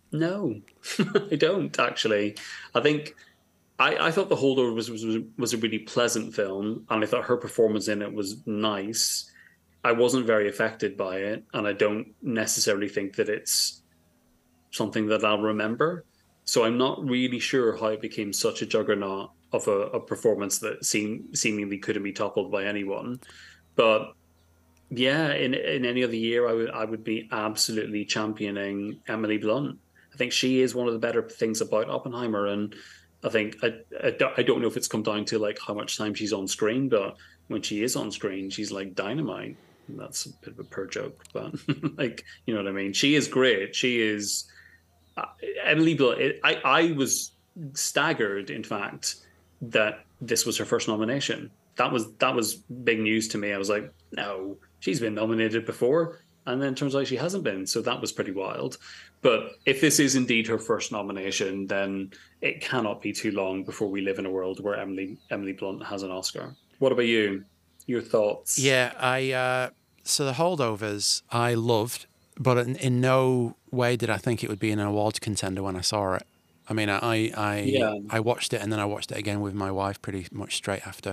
No, I don't actually. I think I, I thought The Holdover was, was was a really pleasant film, and I thought her performance in it was nice. I wasn't very affected by it, and I don't necessarily think that it's something that I'll remember. So I'm not really sure how it became such a juggernaut of a, a performance that seem, seemingly couldn't be toppled by anyone. But yeah, in in any other year, I would I would be absolutely championing Emily Blunt. I think she is one of the better things about Oppenheimer, and I think I, I, don't- I don't know if it's come down to like how much time she's on screen, but when she is on screen, she's like dynamite. That's a bit of a purr joke, but like you know what I mean. She is great. She is uh, Emily Blunt. It, I I was staggered, in fact, that this was her first nomination. That was that was big news to me. I was like, no, she's been nominated before, and then it turns out she hasn't been. So that was pretty wild. But if this is indeed her first nomination, then it cannot be too long before we live in a world where Emily Emily Blunt has an Oscar. What about you? Your thoughts? Yeah, I. Uh, so The Holdovers, I loved, but in, in no way did I think it would be an awards contender when I saw it. I mean, I I Yeah. I watched it and then I watched it again with my wife pretty much straight after.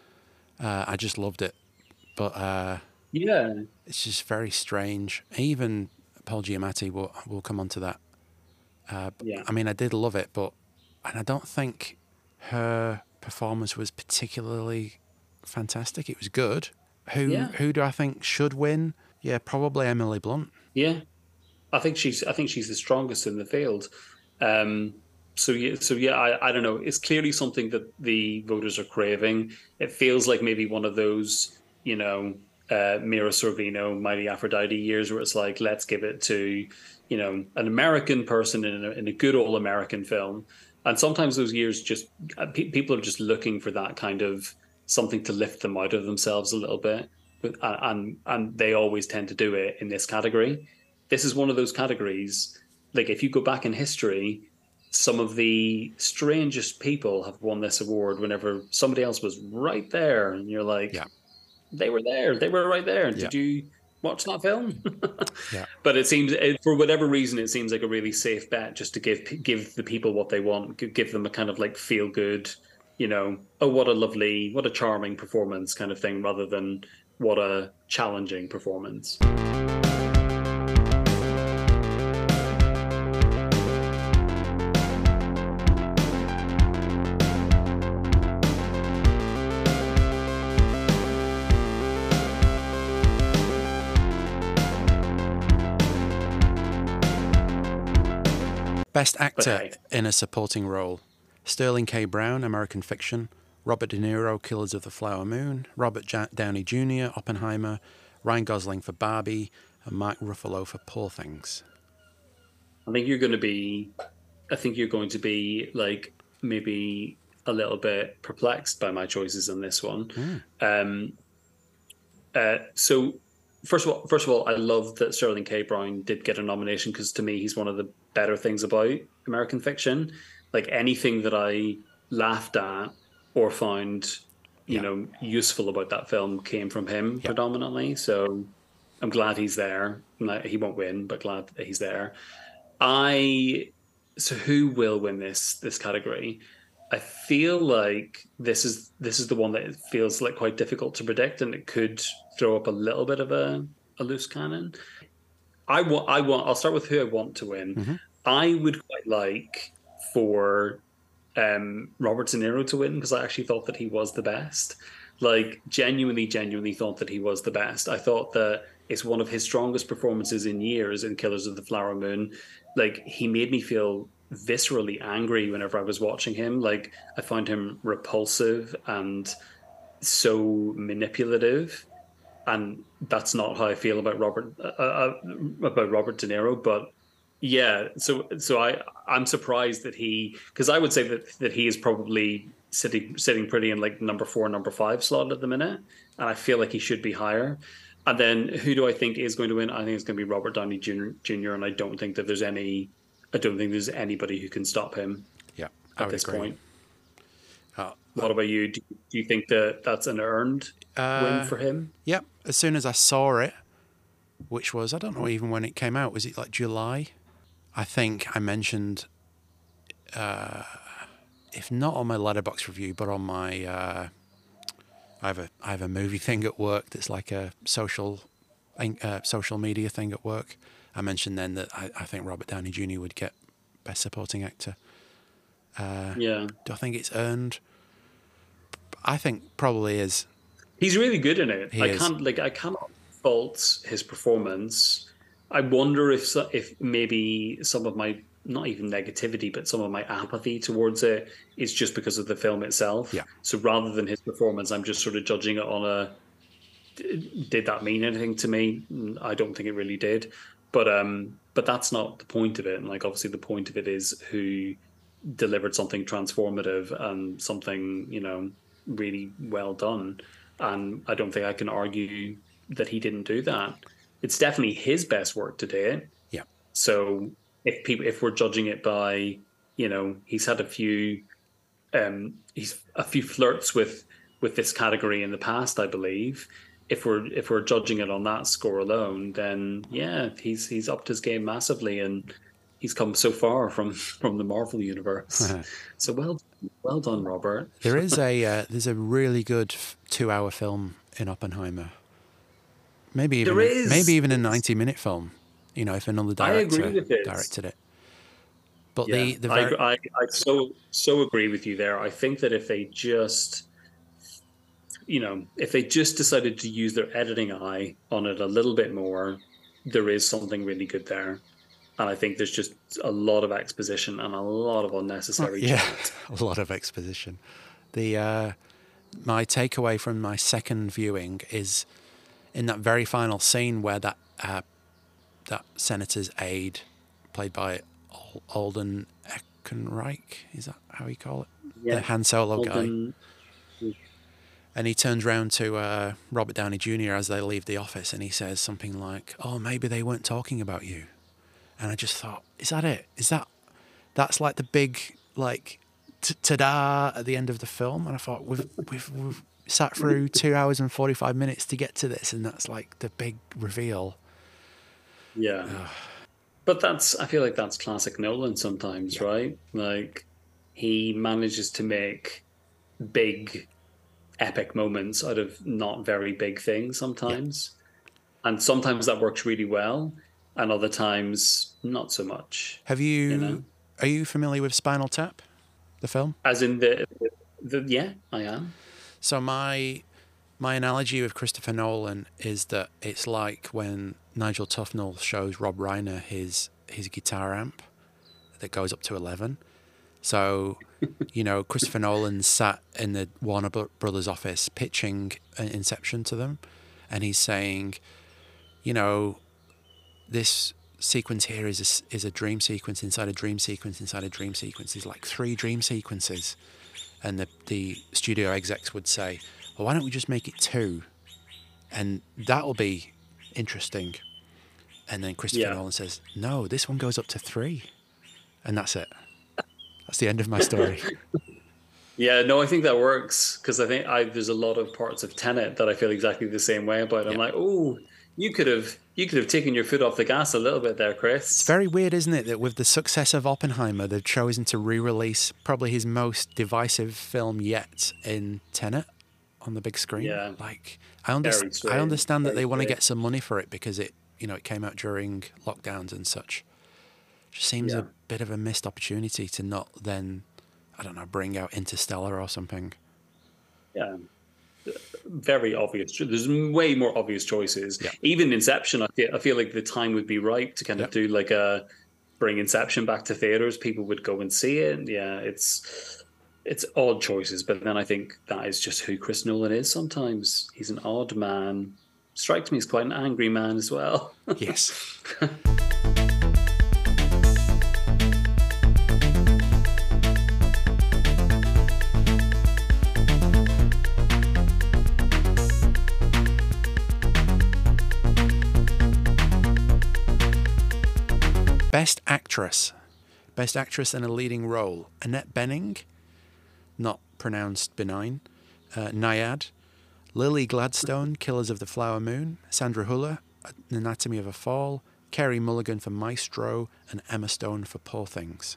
Uh, I just loved it, but uh, Yeah. it's just very strange. Even Paul Giamatti, we'll, we'll come on to that. Uh, Yeah. I mean, I did love it, but and I don't think her performance was particularly fantastic. It was good. Who Yeah. who do I think should win? Yeah, probably Emily Blunt. Yeah, I think she's I think she's the strongest in the field. Um, so yeah, so yeah, I, I don't know. It's clearly something that the voters are craving. It feels like maybe one of those, you know, uh, Mira Sorvino, Mighty Aphrodite years, where it's like, let's give it to, you know, an American person in a, in a good old American film. And sometimes those years just uh, pe- people are just looking for that kind of something to lift them out of themselves a little bit, but uh, and and they always tend to do it in this category. This is one of those categories. Like if you go back in history, some of the strangest people have won this award whenever somebody else was right there, and you're like, Yeah. they were there, they were right there. Yeah. Did you watch that film. Yeah. But it seems, for whatever reason, it seems like a really safe bet just to give give the people what they want, give them a kind of like feel good, you know, oh, what a lovely, what a charming performance kind of thing, rather than what a challenging performance. Best actor hey. in a supporting role: Sterling K. Brown, American Fiction; Robert De Niro, Killers of the Flower Moon; Robert ja- Downey Junior, Oppenheimer; Ryan Gosling for Barbie; and Mark Ruffalo for Poor Things. I think you're going to be, I think you're going to be like maybe a little bit perplexed by my choices on this one. Mm. Um, uh, so first of all, first of all, I love that Sterling K. Brown did get a nomination, because to me, he's one of the better things about American Fiction. Like anything that I laughed at or found, you Yeah. know, useful about that film came from him Yeah. predominantly. So I'm glad he's there. He won't win, but glad that he's there. I so who will win this this category? I feel like this is this is the one that feels like quite difficult to predict, and it could throw up a little bit of a, a loose cannon. I want I want I'll start with who I want to win. Mm-hmm. I would quite like for um, Robert De Niro to win, because I actually thought that he was the best. Like genuinely, genuinely thought that he was the best. I thought that it's one of his strongest performances in years in Killers of the Flower Moon. Like he made me feel viscerally angry whenever I was watching him. Like I found him repulsive and so manipulative, and that's not how I feel about Robert uh, uh, about Robert De Niro. But yeah, so so I I'm surprised that he, because I would say that that he is probably sitting sitting pretty in like number four, number five slot at the minute, and I feel like he should be higher. And then who do I think is going to win? I think it's going to be Robert Downey Junior, and I don't think that there's any. I don't think there's anybody who can stop him. Yeah, at this agree. point. Uh, What about you? Do, do you think that that's an earned Uh, win for him? Yep. As soon as I saw it, which was, I don't know even when it came out, was it like July? I think I mentioned, uh, if not on my Letterboxd review, but on my, uh, I have a I have a movie thing at work that's like a social, uh, social media thing at work. I mentioned then that I, I think Robert Downey Junior would get Best Supporting Actor. Uh, Yeah, do I think it's earned? I think probably is. he's really good in it. He I is. can't like I cannot fault his performance. I wonder if so- if maybe some of my, not even negativity, but some of my apathy towards it is just because of the film itself. Yeah. So rather than his performance, I'm just sort of judging it on a, did that mean anything to me? I don't think it really did. But um, but that's not the point of it. And like obviously the point of it is who delivered something transformative and something, you know, really well done. And I don't think I can argue that he didn't do that. It's definitely his best work to date. Yeah. So if people, if we're judging it by, you know, he's had a few, um, he's a few flirts with with this category in the past, I believe. If we're if we're judging it on that score alone, then yeah, he's he's upped his game massively, and he's come so far from from the Marvel universe. So well well done, Robert. There is a uh, there's a really good two-hour film in Oppenheimer. Maybe even There a- is. maybe even a ninety-minute film. You know, if another I director agree with this. directed it. But Yeah, the the I, very, I I so so agree with you there. I think that if they just, you know, if they just decided to use their editing eye on it a little bit more, there is something really good there. And I think there's just a lot of exposition and a lot of unnecessary yeah, chat. a lot of exposition. The uh, my takeaway from my second viewing is in that very final scene where that uh, that senator's aide, played by Al- Alden Ehrenreich, is that how you call it? Yeah. The Han Solo guy. Alden- And he turns round to uh, Robert Downey Junior as they leave the office, and he says something like, "Oh, maybe they weren't talking about you." And I just thought, is that it? Is that that's like the big like t- ta-da at the end of the film? And I thought we've we've we've sat through two hours and forty-five minutes to get to this, and that's like the big reveal. Yeah. Ugh. But that's, I feel like that's classic Nolan sometimes, yeah. right? Like, he manages to make big, epic moments out of not very big things sometimes. Yeah. And sometimes that works really well, and other times not so much. Have you, you know? Are you familiar with Spinal Tap, the film? As in the, the, the yeah, I am. So my my analogy with Christopher Nolan is that it's like when Nigel Tufnell shows Rob Reiner his his guitar amp that goes up to eleven. So, you know, Christopher Nolan sat in the Warner Brothers office pitching Inception to them, and he's saying, you know, this sequence here is a, is a dream sequence inside a dream sequence inside a dream sequence. There's like three dream sequences. And the, the studio execs would say, well, why don't we just make it two? And that'll be interesting. And then Christopher yeah. Nolan says, no, this one goes up to three. And that's it. That's the end of my story. Yeah, no, I think that works, because I think I, there's a lot of parts of Tenet that I feel exactly the same way about. I'm yeah. like, oh, you could have you could have taken your foot off the gas a little bit there, Chris. It's very weird, isn't it, that with the success of Oppenheimer, they've chosen to re-release probably his most divisive film yet in Tenet on the big screen. Yeah. Like, I, under- I understand that they want to get some money for it because it, you know, it came out during lockdowns and such. It just seems yeah. a bit of a missed opportunity to not then, I don't know, bring out Interstellar or something. Yeah. Very obvious. There's way more obvious choices. Yeah. Even Inception, I feel, I feel like the time would be right to kind of yeah. do like a bring Inception back to theaters. People would go and see it. Yeah, it's it's odd choices, but then I think that is just who Chris Nolan is. Sometimes he's an odd man. Strikes me as quite an angry man as well. Yes. Best Actress. Best Actress in a Leading Role. Annette Bening, not pronounced benign. Uh, Nyad. Lily Gladstone, Killers of the Flower Moon. Sandra Huller, Anatomy of a Fall. Carey Mulligan for Maestro. And Emma Stone for Poor Things.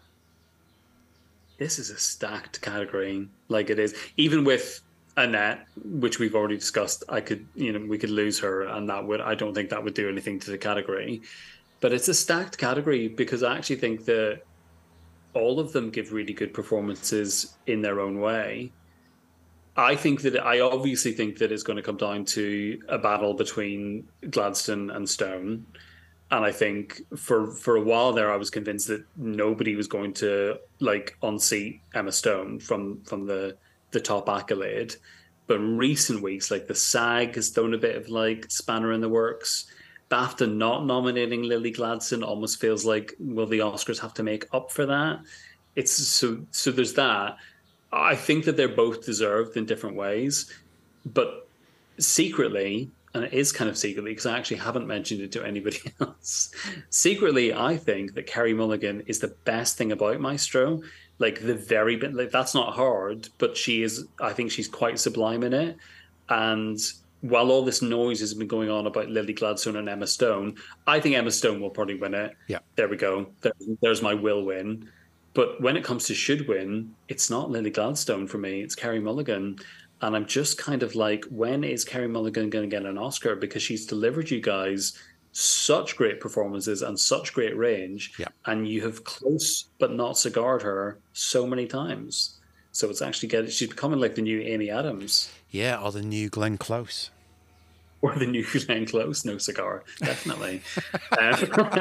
This is a stacked category. Like it is. Even with Annette, which we've already discussed, I could, you know, we could lose her, and that would, I don't think that would do anything to the category. But it's a stacked category because I actually think that all of them give really good performances in their own way. I think that I obviously think that it's going to come down to a battle between Gladstone and Stone. And I think for, for a while there, I was convinced that nobody was going to like unseat Emma Stone from, from the, the top accolade. But in recent weeks, like the SAG has thrown a bit of like spanner in the works. BAFTA not nominating Lily Gladstone almost feels like, will the Oscars have to make up for that? It's so so there's that. I think that they're both deserved in different ways, but secretly, and it is kind of secretly because I actually haven't mentioned it to anybody else, secretly I think that Carey Mulligan is the best thing about Maestro. Like the very bit, like that's not hard, but she is, I think she's quite sublime in it. And while all this noise has been going on about Lily Gladstone and Emma Stone, I think Emma Stone will probably win it. Yeah. There we go. There, there's my will win. But when it comes to should win, it's not Lily Gladstone for me. It's Carey Mulligan. And I'm just kind of like, when is Carey Mulligan going to get an Oscar? Because she's delivered you guys such great performances and such great range. Yeah. And you have close but not cigared her so many times. So it's actually getting, she's becoming like the new Amy Adams. Yeah, or the new Glenn Close. Or the new Glenn Close, no cigar, definitely. um,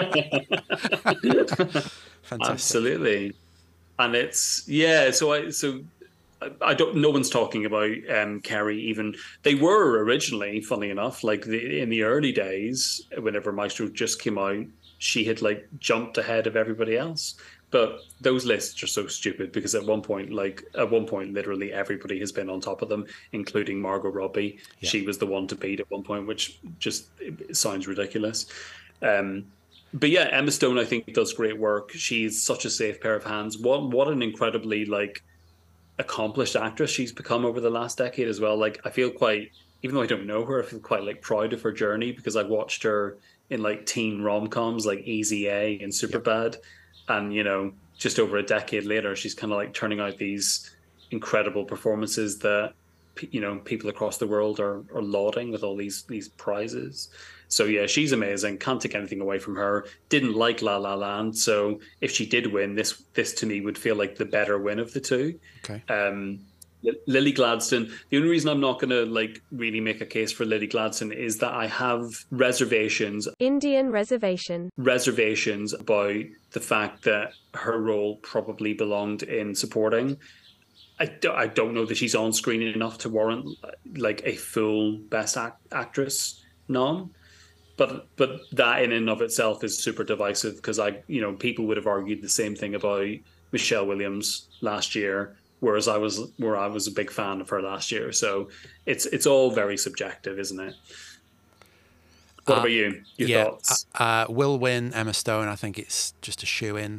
Fantastic. Absolutely. And it's, yeah, so I, so I don't, no one's talking about um, Carey even. They were originally, funny enough, like the, in the early days, whenever Maestro just came out, she had like jumped ahead of everybody else. But those lists are so stupid because at one point, like at one point, literally everybody has been on top of them, including Margot Robbie. Yeah. She was the one to beat at one point, which just sounds ridiculous. Um, but yeah, Emma Stone, I think, does great work. She's such a safe pair of hands. What what an incredibly like accomplished actress she's become over the last decade as well. Like I feel quite, even though I don't know her, I feel quite like proud of her journey because I watched her in like teen rom-coms like Easy A and Superbad, and you know, just over a decade later, she's kind of like turning out these incredible performances that you know people across the world are are lauding with all these these prizes. So yeah, she's amazing. Can't take anything away from her. Didn't like La La Land, so if she did win, this this to me would feel like the better win of the two. Okay. Um, Lily Gladstone. The only reason I'm not going to like really make a case for Lily Gladstone is that I have reservations. Indian reservation. Reservations about the fact that her role probably belonged in supporting. I don't, I don't know that she's on screen enough to warrant like a full Best act- Actress nom. But but that in and of itself is super divisive because I you know people would have argued the same thing about Michelle Williams last year, whereas I was where I was a big fan of her last year. So it's it's all very subjective, isn't it? What uh, about you? Your yeah, thoughts? Uh, uh, will win Emma Stone. I think it's just a shoe in.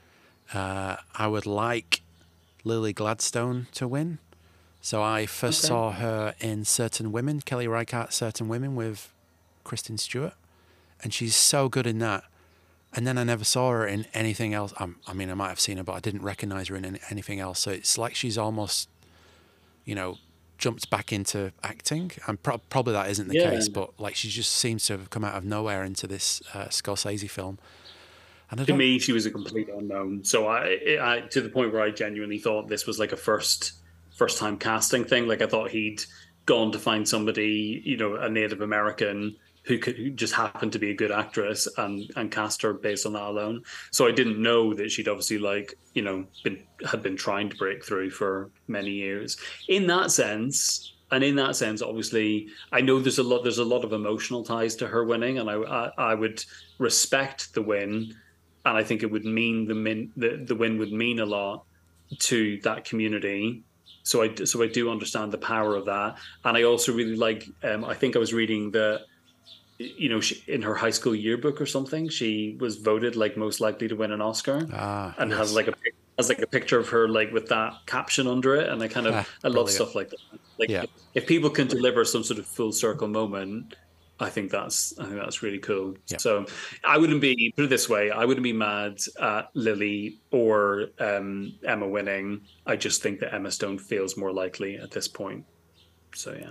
Uh, I would like Lily Gladstone to win. So I first okay. saw her in Certain Women, Kelly Reichardt's Certain Women with Kristen Stewart, and she's so good in that. And then I never saw her in anything else. I'm, I mean, I might have seen her, but I didn't recognize her in any, anything else. So it's like she's almost, you know, jumped back into acting. And pro- probably that isn't the yeah. case, but like she just seems to have come out of nowhere into this uh, Scorsese film. And I to me, she was a complete unknown. So I, I, to the point where I genuinely thought this was like a first, first time casting thing. Like I thought he'd gone to find somebody, you know, a Native American who could who just happened to be a good actress and and cast her based on that alone. So I didn't know that she'd obviously like, you know, been had been trying to break through for many years. In that sense, and in that sense, obviously, I know there's a lot there's a lot of emotional ties to her winning, and I I, I would respect the win, and I think it would mean the min the, the win would mean a lot to that community. So I so I do understand the power of that, and I also really like. Um, I think I was reading that. You know, she, in her high school yearbook or something, she was voted like most likely to win an Oscar, ah, and yes. has like a has like a picture of her like with that caption under it, and I kind of ah, I love brilliant. stuff like that. Like yeah. if, if people can deliver some sort of full circle moment, I think that's I think that's really cool. Yeah. So I wouldn't be put it this way, I wouldn't be mad at Lily or um, Emma winning. I just think that Emma Stone feels more likely at this point. So yeah.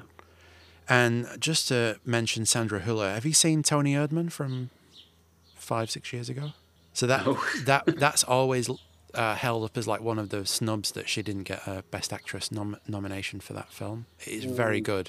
And just to mention Sandra Hüller, have you seen Tony Erdmann from five, six years ago? So that oh. that that's always uh, held up as like one of the snubs that she didn't get a Best Actress nom- nomination for that film. It is very good.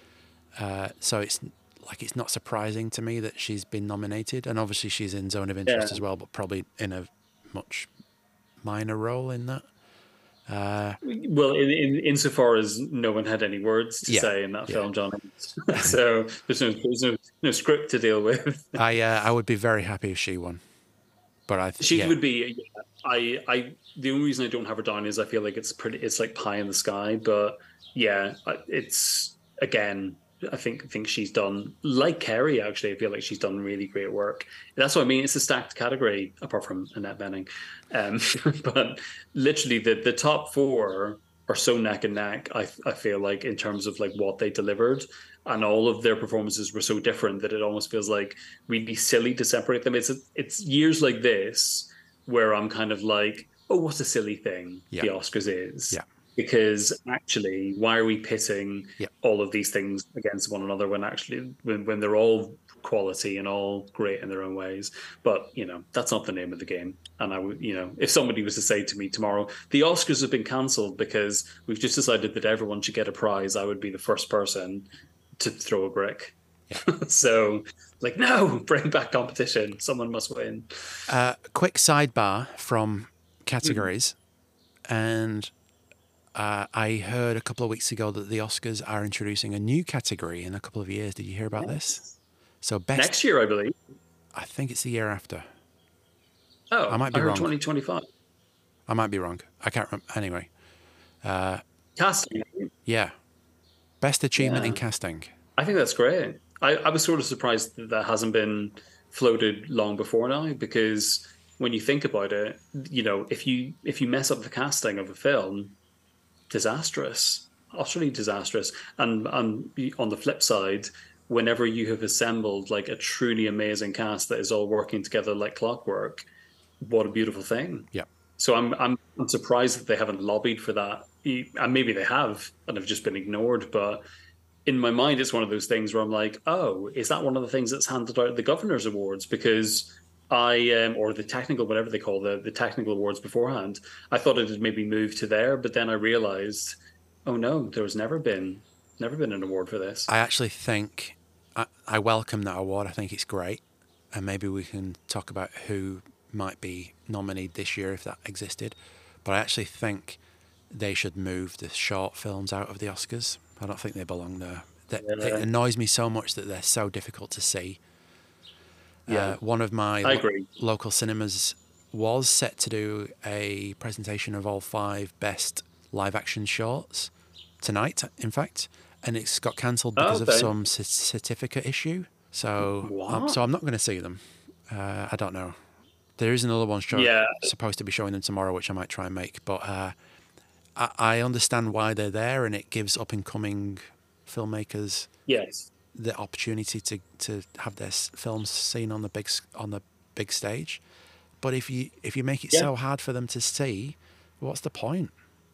Uh, so it's like it's not surprising to me that she's been nominated, and obviously she's in Zone of Interest yeah. as well, but probably in a much minor role in that. Uh, well, in, in insofar as no one had any words to yeah, say in that yeah. film, John, so there's no there's no, no script to deal with. I uh, I would be very happy if she won, but I th- she yeah. would be. I I the only reason I don't have her down is I feel like it's pretty. It's like pie in the sky, but yeah, it's again. I think I think she's done like Carrie. Actually, I feel like she's done really great work. That's what I mean. It's a stacked category, apart from Annette Bening. Um, but literally, the the top four are so neck and neck. I I feel like in terms of like what they delivered, and all of their performances were so different that it almost feels like really silly to separate them. It's a, it's years like this where I'm kind of like, oh, what a silly thing yeah. the Oscars is. Yeah. Because actually, why are we pitting yep. all of these things against one another when actually when, when they're all quality and all great in their own ways? But you know, that's not the name of the game. And I would, you know, if somebody was to say to me tomorrow, the Oscars have been cancelled because we've just decided that everyone should get a prize, I would be the first person to throw a brick. Yeah. So, like, no, bring back competition. Someone must win. Uh, quick sidebar from categories, mm. and. Uh, I heard a couple of weeks ago that the Oscars are introducing a new category in a couple of years. Did you hear about yes. this? So best next year, I believe. I think it's the year after. Oh, I might be I heard wrong. twenty twenty-five. I might be wrong. I can't remember. Anyway, uh, casting. Yeah, best achievement yeah. in casting. I think that's great. I, I was sort of surprised that that hasn't been floated long before now, because when you think about it, you know, if you if you mess up the casting of a film, disastrous, utterly disastrous. And and on the flip side, whenever you have assembled like a truly amazing cast that is all working together like clockwork, what a beautiful thing. Yeah. So I'm I'm, I'm surprised that they haven't lobbied for that. And maybe they have and have just been ignored. But in my mind, it's one of those things where I'm like, oh, is that one of the things that's handed out at the Governor's Awards? Because I um, or the technical, whatever they call the the technical awards beforehand, I thought it had maybe moved to there, but then I realized, oh no, there has never been never been an award for this. I actually think I, I welcome that award. I think it's great, and maybe we can talk about who might be nominated this year if that existed. But I actually think they should move the short films out of the Oscars. I don't think they belong there. That, Yeah. It annoys me so much that they're so difficult to see. Yeah. Uh, one of my I lo- agree. local cinemas was set to do a presentation of all five best live action shorts tonight, in fact, and it's got cancelled because Okay. of some c- certificate issue. So, um, What? so I'm not going to see them. Uh, I don't know. There is another one show, Yeah. supposed to be showing them tomorrow, which I might try and make. But uh, I, I understand why they're there, and it gives up and coming filmmakers Yes. the opportunity to, to have their s- films seen on the big s- on the big stage. But if you if you make it Yeah. so hard for them to see, what's the point?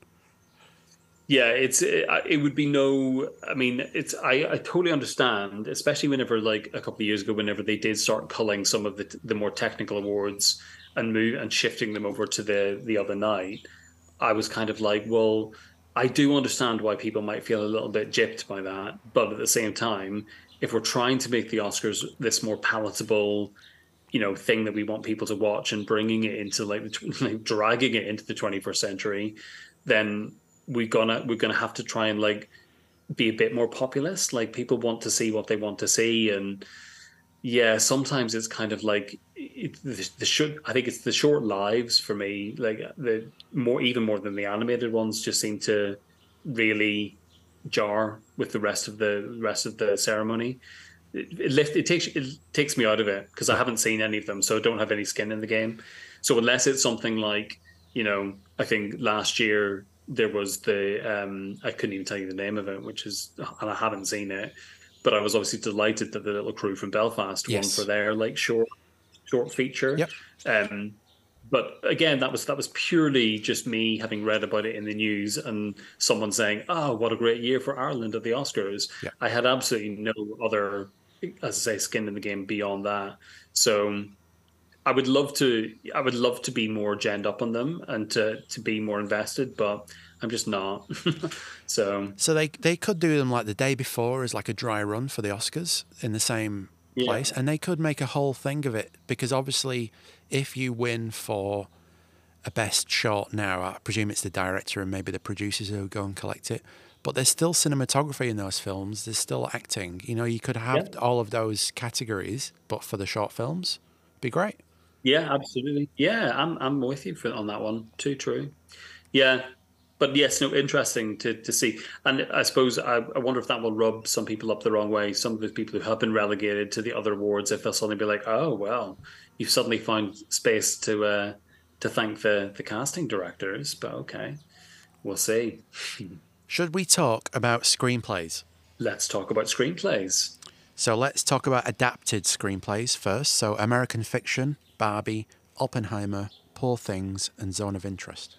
Yeah, it's it, it would be no. I mean, it's I, I totally understand, especially whenever like a couple of years ago, whenever they did start culling some of the the more technical awards and move and shifting them over to the the other night. I was kind of like, well, I do understand why people might feel a little bit gypped by that, but at the same time, if we're trying to make the Oscars this more palatable, you know, thing that we want people to watch and bringing it into like, the, tw- like dragging it into the twenty-first century, then we're gonna we're gonna have to try and like be a bit more populist. Like people want to see what they want to see, and yeah, sometimes it's kind of like it, the, the short. I think it's the short lives for me. Like the more, even more than the animated ones, just seem to really jar with the rest of the rest of the ceremony. It, it, lift, it takes it takes me out of it because I haven't seen any of them, so I don't have any skin in the game. So unless it's something like, you know, I think last year there was the um, I couldn't even tell you the name of it, which is, and I haven't seen it, but I was obviously delighted that the little crew from Belfast Yes. won for their like short short feature. Yep. Um, but again, that was that was purely just me having read about it in the news and someone saying, "Oh, what a great year for Ireland at the Oscars." Yeah. I had absolutely no other, as I say, skin in the game beyond that. So I would love to. I would love to be more genned up on them and to to be more invested, but I'm just not. so So they they could do them like the day before as like a dry run for the Oscars in the same Yeah. place, and they could make a whole thing of it because obviously, if you win for a best short now, I presume it's the director and maybe the producers who go and collect it. But there's still cinematography in those films. There's still acting. You know, you could have Yeah. all of those categories, but for the short films, be great. yeah, absolutely. Yeah, I'm I'm with you for, on that one. Too true. Yeah, but yes, no, interesting to, to see. And I suppose I, I wonder if that will rub some people up the wrong way. Some of the people who have been relegated to the other awards, if they'll suddenly be like, "Oh, well, you've suddenly found space to uh, to thank the the casting directors." But okay, we'll see. Should we talk about screenplays? Let's talk about screenplays. So let's talk about adapted screenplays first. So American Fiction, Barbie, Oppenheimer, Poor Things, and Zone of Interest.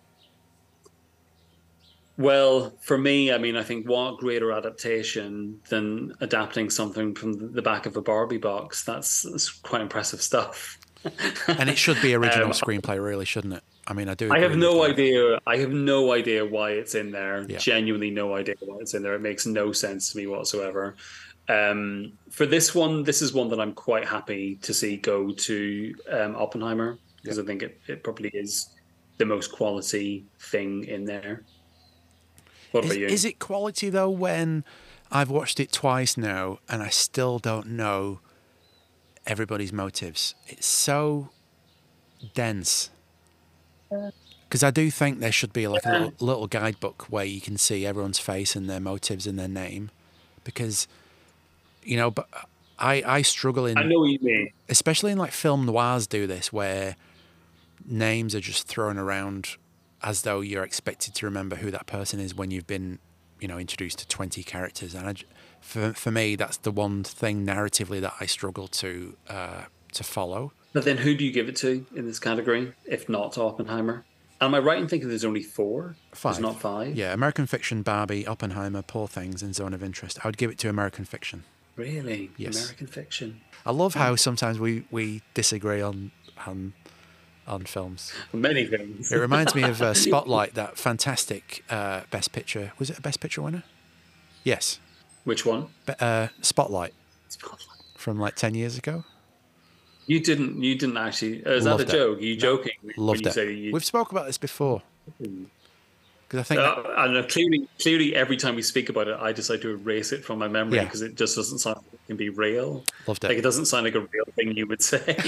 Well, for me, I mean, I think what greater adaptation than adapting something from the back of a Barbie box? That's, that's quite impressive stuff. And it should be original Um, screenplay, really, shouldn't it? I mean, I do. I agree have with no that. idea. I have no idea why it's in there. Yeah. Genuinely, no idea why it's in there. It makes no sense to me whatsoever. Um, for this one, this is one that I'm quite happy to see go to um, Oppenheimer because I think it, it probably is the most quality thing in there. What Is, about you? is it quality though? When I've watched it twice now, and I still don't know everybody's motives. It's so dense. Because I do think there should be like a little, little guidebook where you can see everyone's face and their motives and their name. Because, you know, but I, I struggle in, I know what you mean. especially in like film noirs do this, where names are just thrown around as though you're expected to remember who that person is when you've been, you know, introduced to twenty characters. And I, for for me, that's the one thing narratively that I struggle to uh, to follow. But then who do you give it to in this category, if not Oppenheimer? Am I right in thinking there's only four? Five. There's not five? Yeah, American Fiction, Barbie, Oppenheimer, Poor Things, and Zone of Interest. I would give it to American Fiction. Really? Yes. American Fiction. I love how sometimes we, we disagree on on on films. Many things. It reminds me of uh, Spotlight, that fantastic uh, Best Picture. Was it a Best Picture winner? Yes. Which one? Be- uh, Spotlight Spotlight. from like ten years ago. You didn't. You didn't actually. Uh, is Loved that a it. joke? Are you joking? Loved when you it. Say you, We've spoke about this before. Because I think uh, that, I know, clearly, clearly, every time we speak about it, I decide to erase it from my memory Yeah. because it just doesn't sound like it can be real. Loved it. Like it doesn't sound like a real thing you would say.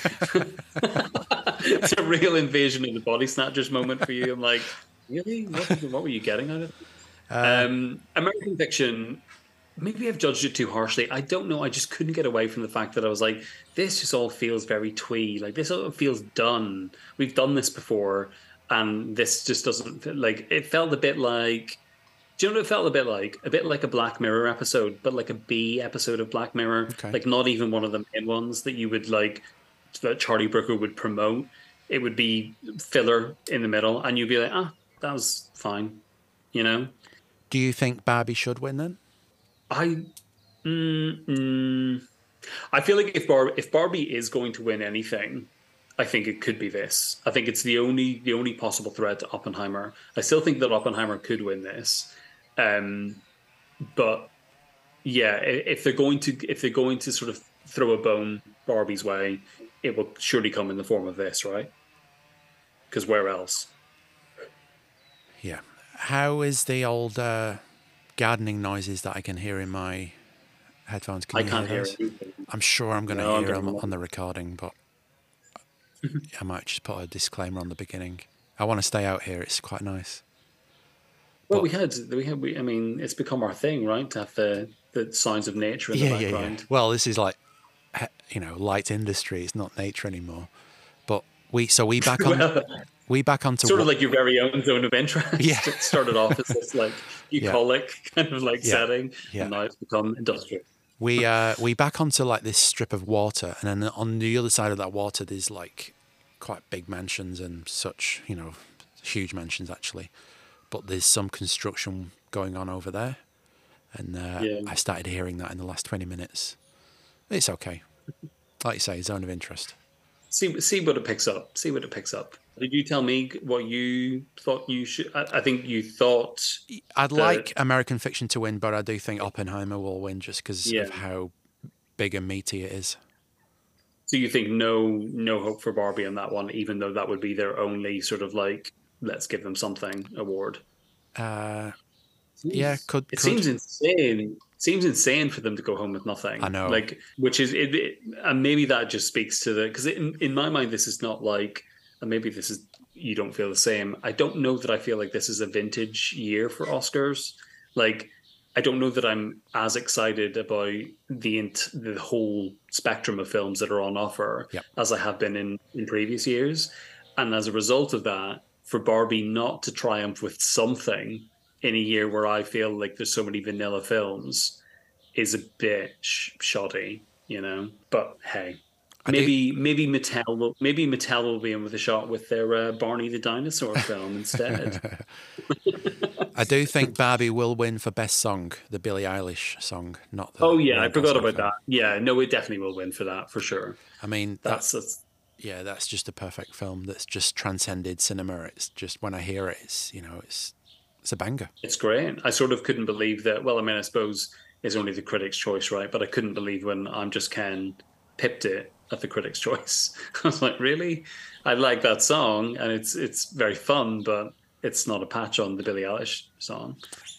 It's a real invasion of the body snatchers moment for you. I'm like, really? What, what were you getting out of it? Uh, um, American Fiction. Maybe I've judged it too harshly. I don't know. I just couldn't get away from the fact that I was like, this just all feels very twee. Like this all feels done. We've done this before, and this just doesn't feel like. It felt a bit like. Do you know what it felt a bit like? A bit like a Black Mirror episode, but like a B episode of Black Mirror. Okay. Like not even one of the main ones that you would like, that Charlie Brooker would promote. It would be filler in the middle, and you'd be like, ah, that was fine. You know? do you think Barbie should win then? I, mm, mm, I feel like if Bar- if Barbie is going to win anything, I think it could be this. I think it's the only the only possible threat to Oppenheimer. I still think that Oppenheimer could win this, um, but yeah, i- if they're going to if they're going to sort of throw a bone Barbie's way, it will surely come in the form of this, right? Because where else? Yeah. How is the old uh, gardening noises that I can hear in my headphones? Can I you can't hear hear those? it. I'm sure I'm going to No, I'm hear them getting on the recording, but I might just put a disclaimer on the beginning. I want to stay out here. It's quite nice. Well, we had we had we, I mean, it's become our thing, right? To have the the sounds of nature in the Yeah, yeah, background. yeah. Well, this is like, he- you know, light industry. It's not nature anymore. But we, so we back on, Well, we back onto sort of what- like your very own zone of interest. Yeah. It started off as this like bucolic kind of like Yeah. setting, Yeah. and now it's become industrial. we uh we back onto like this strip of water, and then on the other side of that water there's like quite big mansions and such, you know, huge mansions actually, but there's some construction going on over there, and uh, Yeah. I started hearing that in the last twenty minutes. It's okay, like you say, zone of interest. See see what it picks up. See what it picks up. Did you tell me what you thought you should? I, I think you thought. I'd the- like American Fiction to win, but I do think Oppenheimer will win just because Yeah. of how big and meaty it is. So you think no no hope for Barbie on that one, even though that would be their only sort of like let's give them something award. Uh, yeah, could It could. seems insane. Seems insane for them to go home with nothing. I know. Like, which is it, it and maybe that just speaks to the because in in my mind this is not like, and maybe this is you don't feel the same. I don't know that I feel like this is a vintage year for Oscars. Like, I don't know that I'm as excited about the int- the whole spectrum of films that are on offer Yep. as I have been in in previous years, and as a result of that, for Barbie not to triumph with something in a year where I feel like there's so many vanilla films is a bit sh- shoddy, you know. But hey, I do- maybe maybe Mattel will maybe Mattel will be in with a shot with their uh, Barney the Dinosaur film instead. I do think Barbie will win for best song, the Billie Eilish song, not the. Oh yeah, I Ryan forgot Gosling about film. that. Yeah, no, it definitely will win for that for sure. I mean, that's That's, that's yeah, that's just a perfect film that's just transcended cinema. It's just when I hear it, it's you know, it's it's a banger. it's great. I sort of couldn't believe that. Well, I mean, I suppose it's only the critics' choice, right? But I couldn't believe when I'm Just Ken pipped it at the critics' choice. I was like, really? I like that song, and it's it's very fun, but it's not a patch on the Billie Eilish song.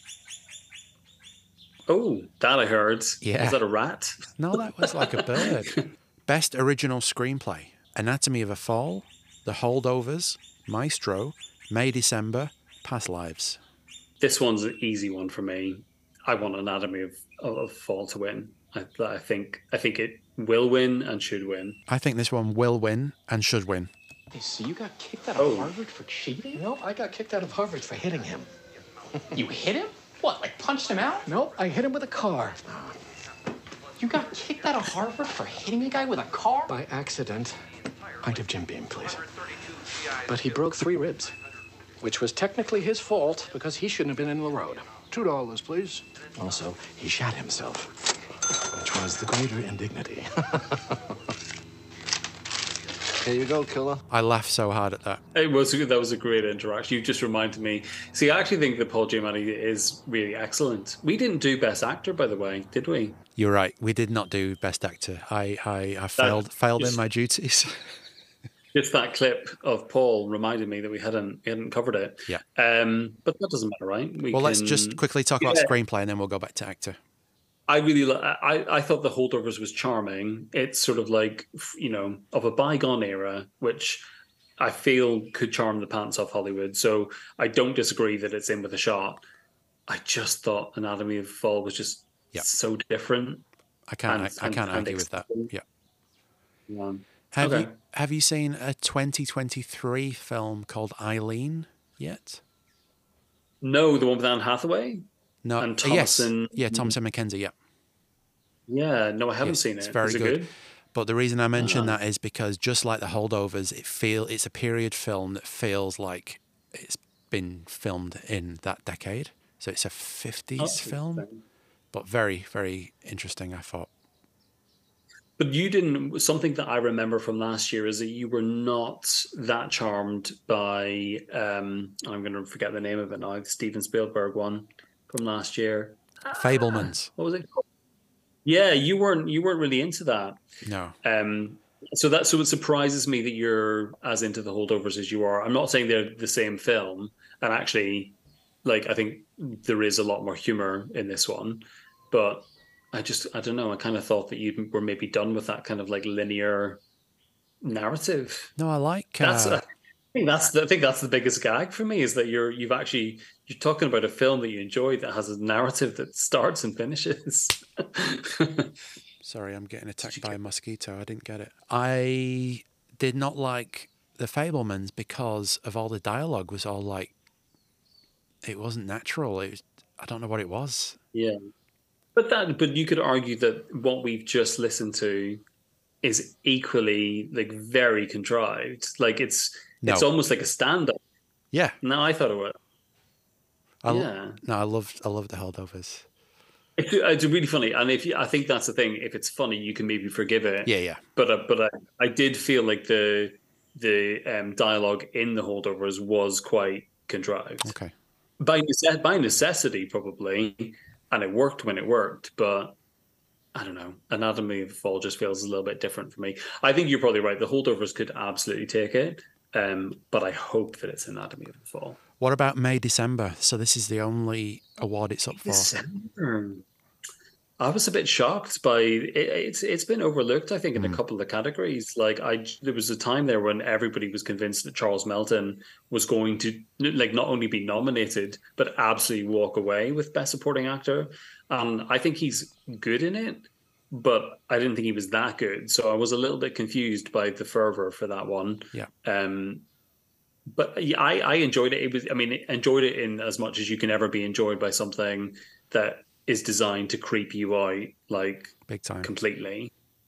Oh, that I heard. Yeah. Is that a rat? No, that was like a bird. Best original screenplay: Anatomy of a Fall, The Holdovers, Maestro, May December, Past Lives. This one's an easy one for me. I want Anatomy of, of Fall to win. I, I think I think it will win and should win. I think this one will win and should win. Hey, so you got kicked out of Oh. Harvard for cheating? No, I got kicked out of Harvard for hitting him. You hit him? What, like punched him out? No, I hit him with a car. You got kicked out of Harvard for hitting a guy with a car? By accident. Pint of Jim Beam, please. But he broke three ribs, which was technically his fault because he shouldn't have been in the road. Two dollars, please. Also, he shot himself, which was the greater indignity. Here you go, killer. I laughed so hard at that. It was that was a great interaction. You just reminded me. See, I actually think that Paul Giamatti is really excellent. We didn't do Best Actor, by the way, did we? You're right. We did not do Best Actor. I I, I failed failed in just- my duties. Just that clip of Paul reminded me that we hadn't we hadn't covered it. Yeah. Um, but that doesn't matter, right? We well, let's can- just quickly talk about Yeah. screenplay and then we'll go back to actor. I really, li- I, I thought The Holdovers was charming. It's sort of like, you know, of a bygone era, which I feel could charm the pants off Hollywood. So I don't disagree that it's in with a shot. I just thought Anatomy of a Fall was just Yeah. so different. I can't And- I, I can't and- and argue with that. exciting. Yeah. Yeah. Have Okay. you have you seen a twenty twenty-three film called Eileen yet? No, the one with Anne Hathaway? No. And uh, yes. Thomasin- Yeah, Thomasin McKenzie. Yeah. Yeah, no, I haven't Yes, seen it. It's very Is it good. good? But the reason I mention Ah. that is because just like The Holdovers, it feel it's a period film that feels like it's been filmed in that decade. So it's a fifties Oh, film, interesting. but very, very interesting, I thought. But you didn't. Something that I remember from last year is that you were not that charmed by. Um, I'm going to forget the name of it now. The Steven Spielberg one from last year. Fablemans. What was it called? Yeah, you weren't. You weren't really into that. No. Um, so that so it surprises me that you're as into The Holdovers as you are. I'm not saying they're the same film, and actually, like I think there is a lot more humor in this one, but. I just, I don't know. I kind of thought that you were maybe done with that kind of like linear narrative. No, I like. That's, Uh, I think that's, the, I think that's the biggest gag for me is that you're, you've actually, you're talking about a film that you enjoy that has a narrative that starts and finishes. sorry, I'm getting attacked by a mosquito. I didn't get it. I did not like The Fablemans because of all the dialogue was all like, it wasn't natural. It was, I don't know what it was. Yeah. But that, but you could argue that what we've just listened to is equally like very contrived. Like it's, it's No. almost like a stand-up. Yeah. No, I thought it was. I, l- Yeah. No, I loved, I loved The Holdovers. It's, it's really funny, and if you, I think that's the thing. If it's funny, you can maybe forgive it. Yeah, yeah. But uh, but I, I did feel like the the um, dialogue in The Holdovers was quite contrived Okay. by nece- by necessity, probably, and it worked when it worked. But I don't know. Anatomy of the Fall just feels a little bit different for me. I think you're probably right. The Holdovers could absolutely take it, um, but I hope that it's Anatomy of the Fall. What about May, December? So this is the only award it's up for. December. I was a bit shocked by it. It's it's been overlooked, I think, in Mm. a couple of the categories. Like I, there was a time there when everybody was convinced that Charles Melton was going to like not only be nominated but absolutely walk away with Best Supporting Actor, and I think he's good in it, but I didn't think he was that good. So I was a little bit confused by the fervor for that one. Yeah. Um, but yeah, I, I enjoyed it. It was, I mean, enjoyed it in as much as you can ever be enjoyed by something that is designed to creep you out like Big time. completely.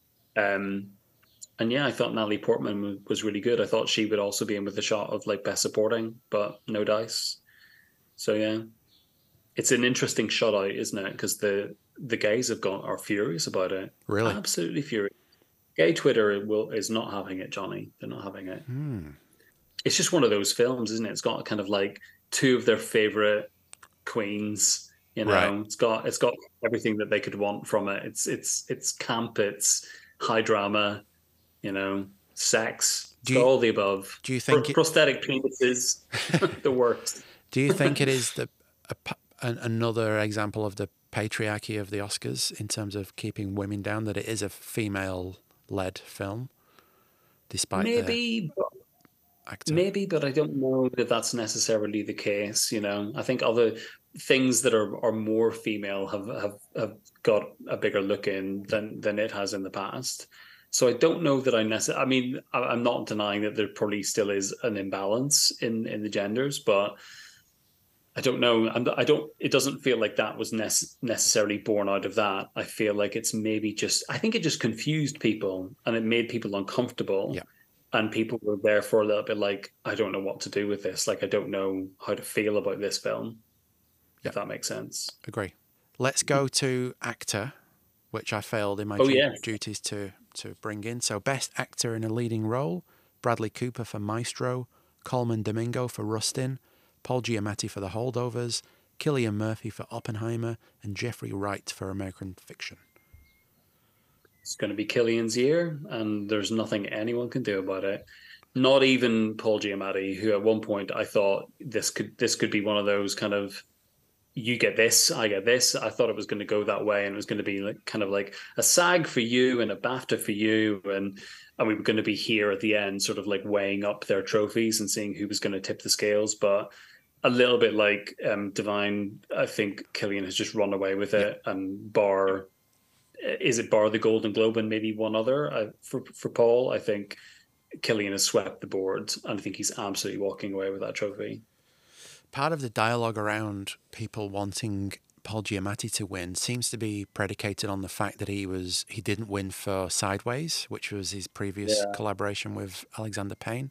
Um, and yeah, I thought Natalie Portman was, was really good. I thought she would also be in with a shot of like Best Supporting, but no dice. So yeah, it's an interesting shot out, isn't it? Because the the gays have gone are furious about it. Really? Absolutely furious. Gay Twitter will is not having it, Johnny. They're not having it. Hmm. It's just one of those films, isn't it? It's got kind of like two of their favorite queens. You know, Right. it's got it's got everything that they could want from it. It's it's it's camp. It's high drama. You know, sex. It's Do got you- all the above. do you think Pro- it- prosthetic penises? The works. Do you think it is the a, pa- an, another example of the patriarchy of the Oscars in terms of keeping women down? That it is a female-led film, despite Maybe, but, the actor. maybe, but I don't know that that's necessarily the case. You know, I think other things that are, are more female have, have have got a bigger look in than than it has in the past. So I don't know that I necessarily. I mean, I, I'm not denying that there probably still is an imbalance in in the genders, but I don't know. I'm, I don't. It doesn't feel like that was nece- necessarily born out of that. I feel like it's maybe just. I think it just confused people and it made people uncomfortable. Yeah. And people were therefore a little bit like, I don't know what to do with this. Like, I don't know how to feel about this film. Yeah. If that makes sense. Agree. Let's go to actor, which I failed in my Oh, du- yeah. duties to to bring in. So, best actor in a leading role: Bradley Cooper for Maestro, Coleman Domingo for Rustin, Paul Giamatti for The Holdovers, Cillian Murphy for Oppenheimer, and Jeffrey Wright for American Fiction. It's going to be Killian's year, and there's nothing anyone can do about it. Not even Paul Giamatti, who at one point I thought this could this could be one of those kind of, you get this, I get this. I thought it was going to go that way, and it was going to be like kind of like a SAG for you and a BAFTA for you, and and we were going to be here at the end, sort of like weighing up their trophies and seeing who was going to tip the scales. But a little bit like um, Divine, I think Cillian has just run away with it, yeah. and bar. Is it bar the Golden Globe and maybe one other uh, for for Paul? I think Cillian has swept the board, and I think he's absolutely walking away with that trophy. Part of the dialogue around people wanting Paul Giamatti to win seems to be predicated on the fact that he was he didn't win for Sideways, which was his previous yeah. collaboration with Alexander Payne.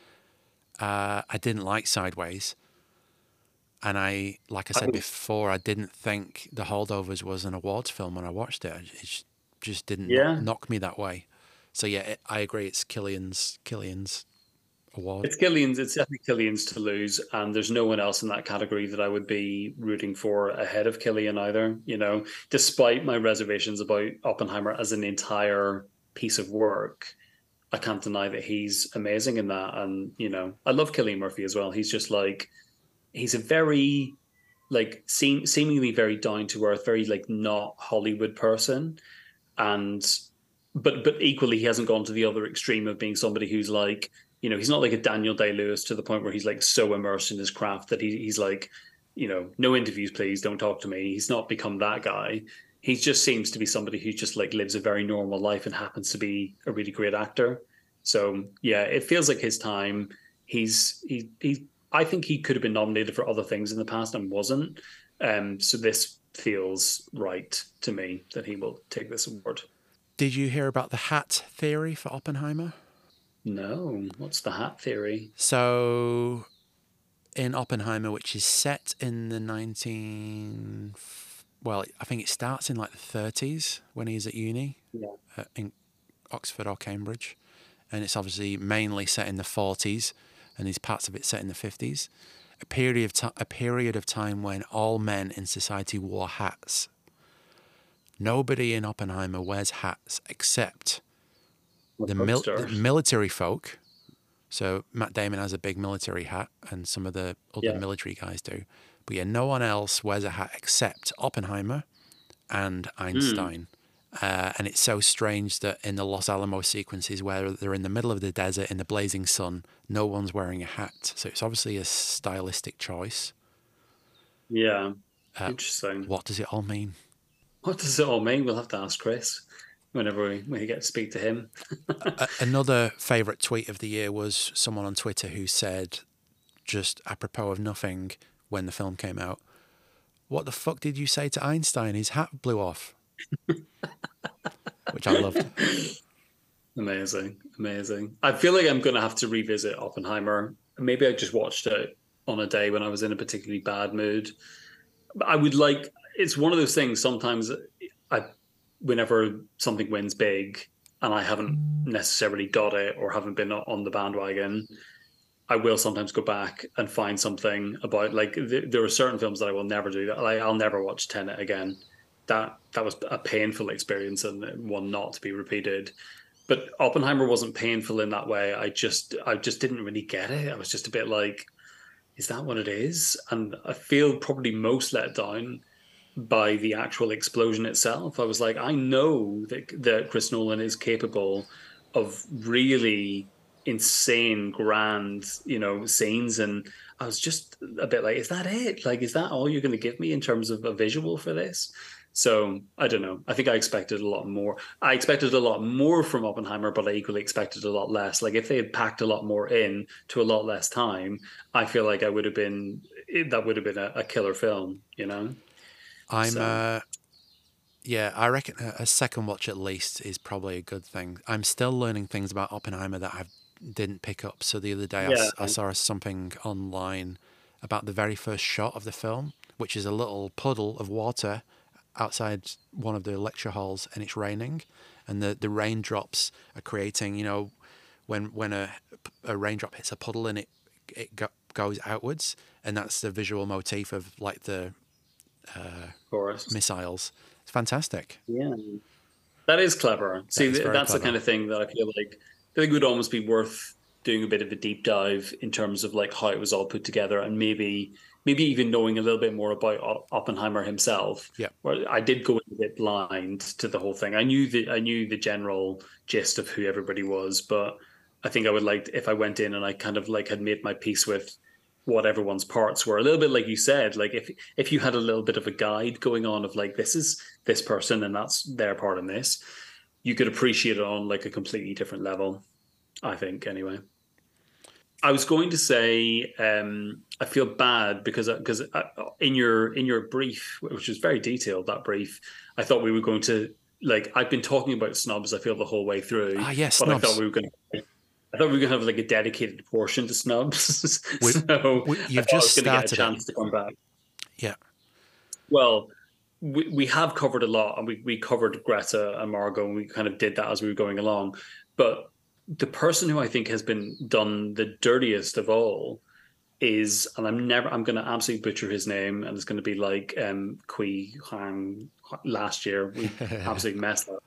Uh, I didn't like Sideways. And I, like I said I, before, I didn't think The Holdovers was an awards film when I watched it. It just didn't yeah. knock me that way. So yeah, it, I agree. It's Cillian's Cillian's award. It's Cillian's. It's definitely Cillian's to lose, and there's no one else in that category that I would be rooting for ahead of Cillian either. You know, despite my reservations about Oppenheimer as an entire piece of work, I can't deny that he's amazing in that. And you know, I love Cillian Murphy as well. He's just like. He's a very, like, seem, seemingly very down to earth, very like not Hollywood person, and but but equally he hasn't gone to the other extreme of being somebody who's like, you know, he's not like a Daniel Day-Lewis to the point where he's like so immersed in his craft that he, he's like, you know, no interviews, please, don't talk to me. He's not become that guy. He just seems to be somebody who just like lives a very normal life and happens to be a really great actor. So yeah, it feels like his time. He's he he. I think he could have been nominated for other things in the past and wasn't. Um, so this feels right to me that he will take this award. Did you hear about the hat theory for Oppenheimer? No. What's the hat theory? So in Oppenheimer, which is set in the nineteen... Well, I think it starts in like the thirties when he's at uni yeah. uh, in Oxford or Cambridge. And it's obviously mainly set in the forties. And these parts of it set in the fifties, a period of t- a period of time when all men in society wore hats. Nobody in Oppenheimer wears hats except the, mil- the military folk. So Matt Damon has a big military hat, and some of the other yeah. military guys do. But yeah, no one else wears a hat except Oppenheimer and Einstein. Mm. Uh, and it's so strange that in the Los Alamos sequences where they're in the middle of the desert in the blazing sun, no one's wearing a hat. So it's obviously a stylistic choice. Yeah, uh, interesting. What does it all mean? What does it all mean? We'll have to ask Chris whenever we, we get to speak to him. uh, another favourite tweet of the year was someone on Twitter who said, just apropos of nothing, when the film came out, "What the fuck did you say to Einstein? His hat blew off." Which I loved. Amazing, amazing. I feel like I'm going to have to revisit Oppenheimer. Maybe I just watched it on a day when I was in a particularly bad mood. But I would like, it's one of those things sometimes I, whenever something wins big and I haven't necessarily got it or haven't been on the bandwagon, I will sometimes go back and find something about, like, th- there are certain films that I will never do. That. Like, I'll never watch Tenet again. That that was a painful experience and one not to be repeated. But Oppenheimer wasn't painful in that way. I just I just didn't really get it. I was just a bit like, is that what it is? And I feel probably most let down by the actual explosion itself. I was like, I know that, that Chris Nolan is capable of really insane, grand, you know, scenes. And I was just a bit like, is that it? Like, is that all you're going to give me in terms of a visual for this? So I don't know. I think I expected a lot more. I expected a lot more from Oppenheimer, but I equally expected a lot less. Like if they had packed a lot more in to a lot less time, I feel like I would have been that would have been a, a killer film. You know, I'm. So. Uh, yeah, I reckon a, a second watch at least is probably a good thing. I'm still learning things about Oppenheimer that I didn't pick up. So the other day I, Yeah. s- I saw something online about the very first shot of the film, which is a little puddle of water outside one of the lecture halls, and it's raining, and the, the raindrops are creating, you know, when when a, a raindrop hits a puddle and it it go, goes outwards, and that's the visual motif of like the uh, Chorus. missiles. It's fantastic. Yeah, that is clever. See, is th- very that's clever. the kind of thing that I feel like I think would almost be worth doing a bit of a deep dive in terms of like how it was all put together, and maybe maybe even knowing a little bit more about O- Oppenheimer himself. Yeah. Well, I did go in a bit blind to the whole thing. I knew the I knew the general gist of who everybody was, but I think I would like if I went in and I kind of like had made my peace with what everyone's parts were, a little bit like you said, like if if you had a little bit of a guide going on of like this is this person and that's their part in this, you could appreciate it on like a completely different level, I think. Anyway, I was going to say um I feel bad because because in your in your brief, which was very detailed, that brief, I thought we were going to like I've been talking about snubs I feel the whole way through. Ah, yes, but snubs. I thought we were going to I thought we were going to have like a dedicated portion to snubs. We- so we- you've I thought I was just gonna get started a it. chance to come back. Yeah. Well, we, we have covered a lot, and we, we covered Greta and Margot, and we kind of did that as we were going along. But the person who I think has been done the dirtiest of all is, and I'm never, I'm going to absolutely butcher his name, and it's going to be like um, Kui Hang last year. We absolutely messed up.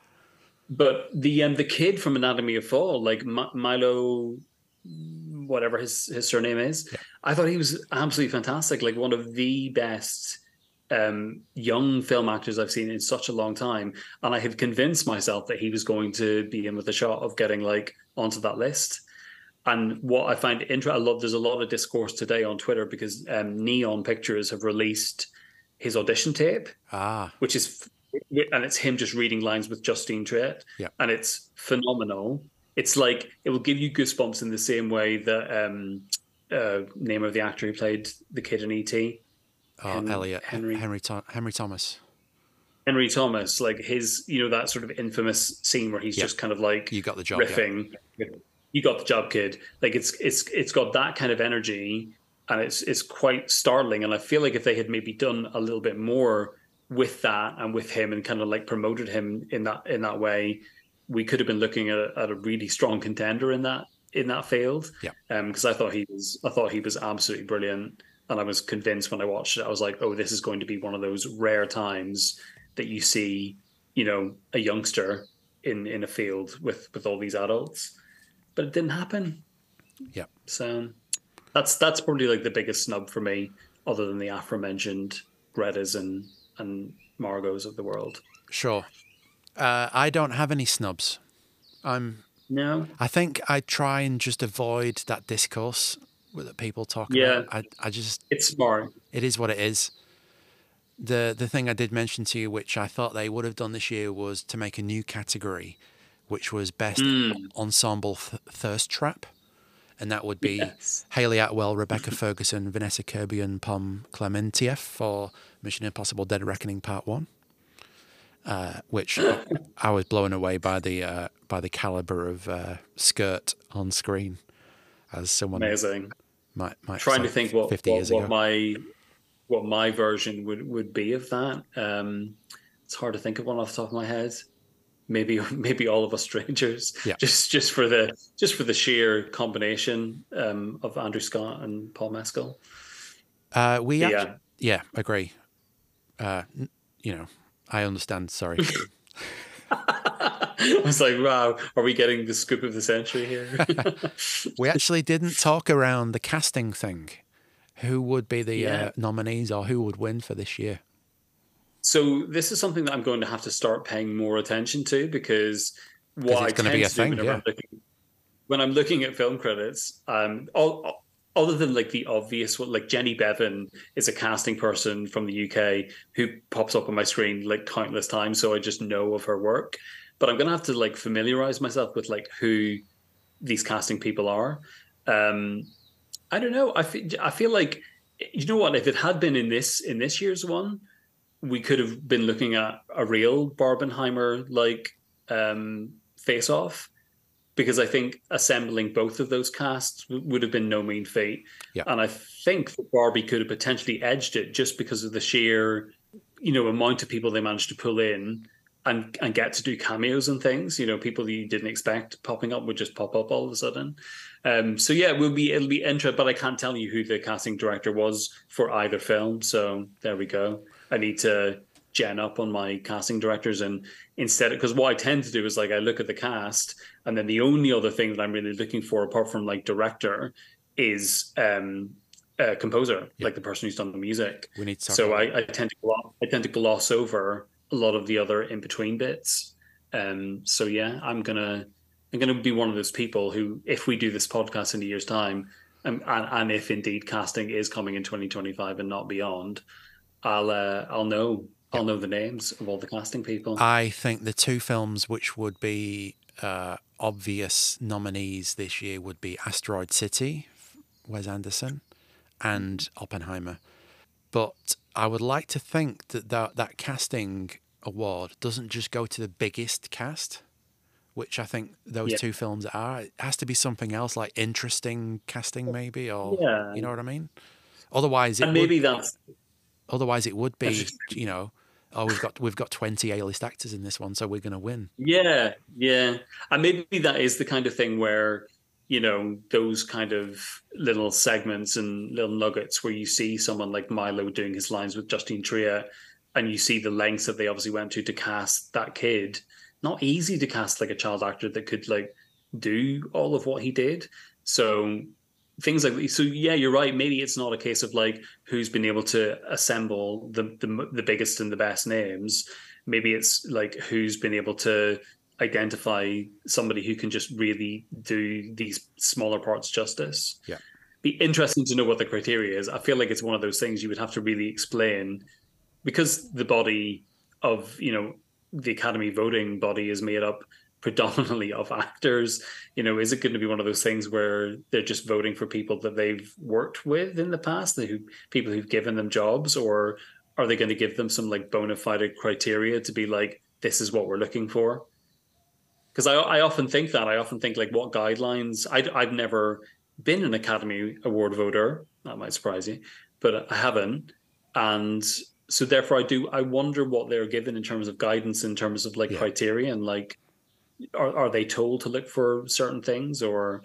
But the um, the kid from Anatomy of Fall, like M- Milo, whatever his, his surname is, Yeah. I thought he was absolutely fantastic. Like one of the best um, young film actors I've seen in such a long time. And I had convinced myself that he was going to be in with a shot of getting like onto that list. And what I find interesting, I love, there's a lot of discourse today on Twitter because um, Neon Pictures have released his audition tape, Ah, which is, and it's him just reading lines with Justine Triet, Yeah. and it's phenomenal. It's like it will give you goosebumps in the same way that um, uh, name of the actor who played the kid in E T, oh, Hen- Elliot, Henry- Henry, Henry, Tho- Henry Thomas. Henry Thomas, like his, you know, that sort of infamous scene where he's Yeah. just kind of like You got the job. Yeah. riffing. You got the job, kid. Like it's it's it's got that kind of energy, and it's it's quite startling. And I feel like if they had maybe done a little bit more with that and with him, and kind of like promoted him in that in that way, we could have been looking at, at a really strong contender in that in that field. Yeah. Um, because I thought he was I thought he was absolutely brilliant, and I was convinced when I watched it. I was like, oh, this is going to be one of those rare times that you see, you know, a youngster in in a field with with all these adults. But it didn't happen. Yeah. So that's that's probably like the biggest snub for me, other than the aforementioned Greta's and and Margot's of the world. Sure. Uh, I don't have any snubs. I'm. No. I think I try and just avoid that discourse that people talk Yeah. about. I, I just, It's smart. it is what it is. The the thing I did mention to you, which I thought they would have done this year, was to make a new category, which was best Mm. ensemble th- thirst trap, and that would be Yes. Hayley Atwell, Rebecca Ferguson, Vanessa Kirby, and Pom Klementieff for Mission Impossible: Dead Reckoning Part One. Uh, which I was blown away by the uh, by the caliber of uh, skirt on screen, as someone Amazing. might might Trying say to think what fifty what, years what ago. my what my version would, would be of that. Um, it's hard to think of one off the top of my head. Maybe maybe all of us strangers. Yeah. Just just for the just for the sheer combination um, of Andrew Scott and Paul Mescal. Uh, we Yeah. act- yeah, agree. Uh, n- you know, I understand. Sorry. I was like, wow, are we getting the scoop of the century here? We actually didn't talk around the casting thing. Who would be the Yeah. uh, nominees, or who would win for this year? So this is something that I'm going to have to start paying more attention to, because what it's I gonna tend be a to do thing, whenever yeah. I'm looking, when I'm looking at film credits, um, all, other than like the obvious one, like Jenny Bevan is a casting person from the U K who pops up on my screen like countless times, so I just know of her work. But I'm gonna have to like familiarize myself with like who these casting people are. Um, I don't know. I feel I feel like, you know what? If it had been in this in this year's one, we could have been looking at a real Barbenheimer like um, face off. Because I think assembling both of those casts would have been no mean feat. Yeah. And I think that Barbie could have potentially edged it just because of the sheer, you know, amount of people they managed to pull in and, and get to do cameos and things. You know, people you didn't expect popping up would just pop up all of a sudden. Um, so yeah, it will be it'll be interesting, but I can't tell you who the casting director was for either film. So there we go. I need to gen up on my casting directors, and instead, because what I tend to do is like I look at the cast, and then the only other thing that I'm really looking for apart from like director is um a composer, yeah. like the person who's done the music. We need to so I, I tend to gloss, I tend to gloss over a lot of the other in between bits. Um so yeah, I'm gonna I'm gonna be one of those people who, if we do this podcast in a year's time, um, and, and if indeed casting is coming in twenty twenty-five and not beyond, I'll uh, I'll know I'll know the names of all the casting people. I think the two films which would be uh, obvious nominees this year would be Asteroid City, Wes Anderson, and Oppenheimer. But I would like to think that that, that casting award doesn't just go to the biggest cast, which I think those yeah. two films are. It has to be something else, like interesting casting maybe, or yeah. you know what I mean? Otherwise, it and maybe would, that's... Otherwise, it would be, you know, oh, we've got we've got twenty A-list actors in this one, so we're going to win. Yeah, yeah. And maybe that is the kind of thing where, you know, those kind of little segments and little nuggets where you see someone like Milo doing his lines with Justine Triet, and you see the lengths that they obviously went to to cast that kid. Not easy to cast like a child actor that could like do all of what he did. So things like, so yeah, you're right. Maybe it's not a case of like who's been able to assemble the, the the biggest and the best names. Maybe it's like who's been able to identify somebody who can just really do these smaller parts justice. Yeah, be interesting to know what the criteria is. I feel like it's one of those things you would have to really explain, because the body of, you know, the Academy voting body is made up predominantly of actors. You know, is it going to be one of those things where they're just voting for people that they've worked with in the past, who people who've given them jobs, or are they going to give them some like bona fide criteria to be like, this is what we're looking for? Because I, I often think that I often think like, what guidelines? I, I've never been an Academy Award voter. That might surprise you, but I haven't. And so therefore I do, I wonder what they're given in terms of guidance, in terms of like yeah. criteria, and like, Are are they told to look for certain things, or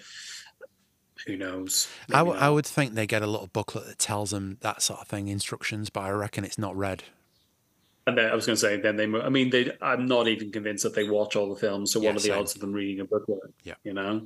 who knows? I, w- I would think they get a little booklet that tells them that sort of thing, instructions, but I reckon it's not read. And then I was going to say, then they, I mean, they. I'm not even convinced that they watch all the films. So yeah, what are the same. odds of them reading a booklet? Yeah, you know.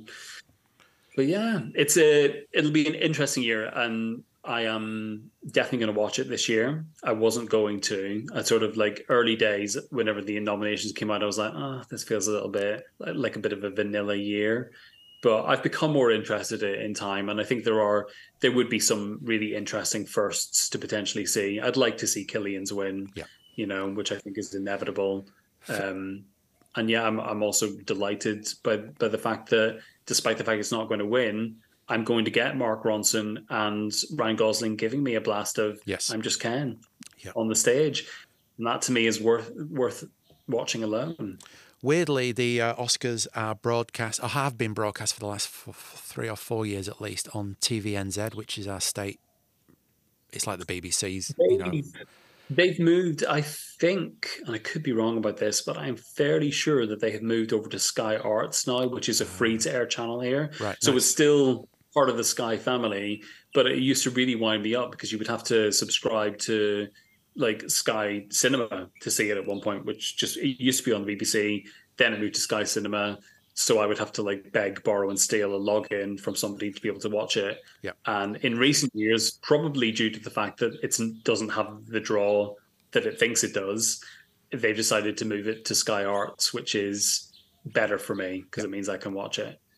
But yeah, it's a. It'll be an interesting year, and I am definitely going to watch it this year. I wasn't going to. I sort of like early days, whenever the nominations came out, I was like, oh, this feels a little bit like a bit of a vanilla year. But I've become more interested in time, and I think there are there would be some really interesting firsts to potentially see. I'd like to see Killian's win, yeah. you know, which I think is inevitable. Um, and yeah, I'm I'm also delighted by by the fact that, despite the fact it's not going to win, I'm going to get Mark Ronson and Ryan Gosling giving me a blast of yes. I'm Just Ken yep. on the stage. And that to me is worth worth watching alone. Weirdly, the uh, Oscars are broadcast, or have been broadcast for the last f- three or four years at least, on T V N Z, which is our state. It's like the B B C's, they, you know. They've moved, I think, and I could be wrong about this, but I'm fairly sure that they have moved over to Sky Arts now, which is a free-to-air channel here. Right, so nice. It's still part of the Sky family, but it used to really wind me up because you would have to subscribe to like Sky Cinema to see it at one point, which just it used to be on the B B C, then it moved to Sky Cinema. So I would have to like beg, borrow, and steal a login from somebody to be able to watch it. Yeah. And in recent years, probably due to the fact that it doesn't have the draw that it thinks it does, they've decided to move it to Sky Arts, which is better for me because yeah. it means I can watch it.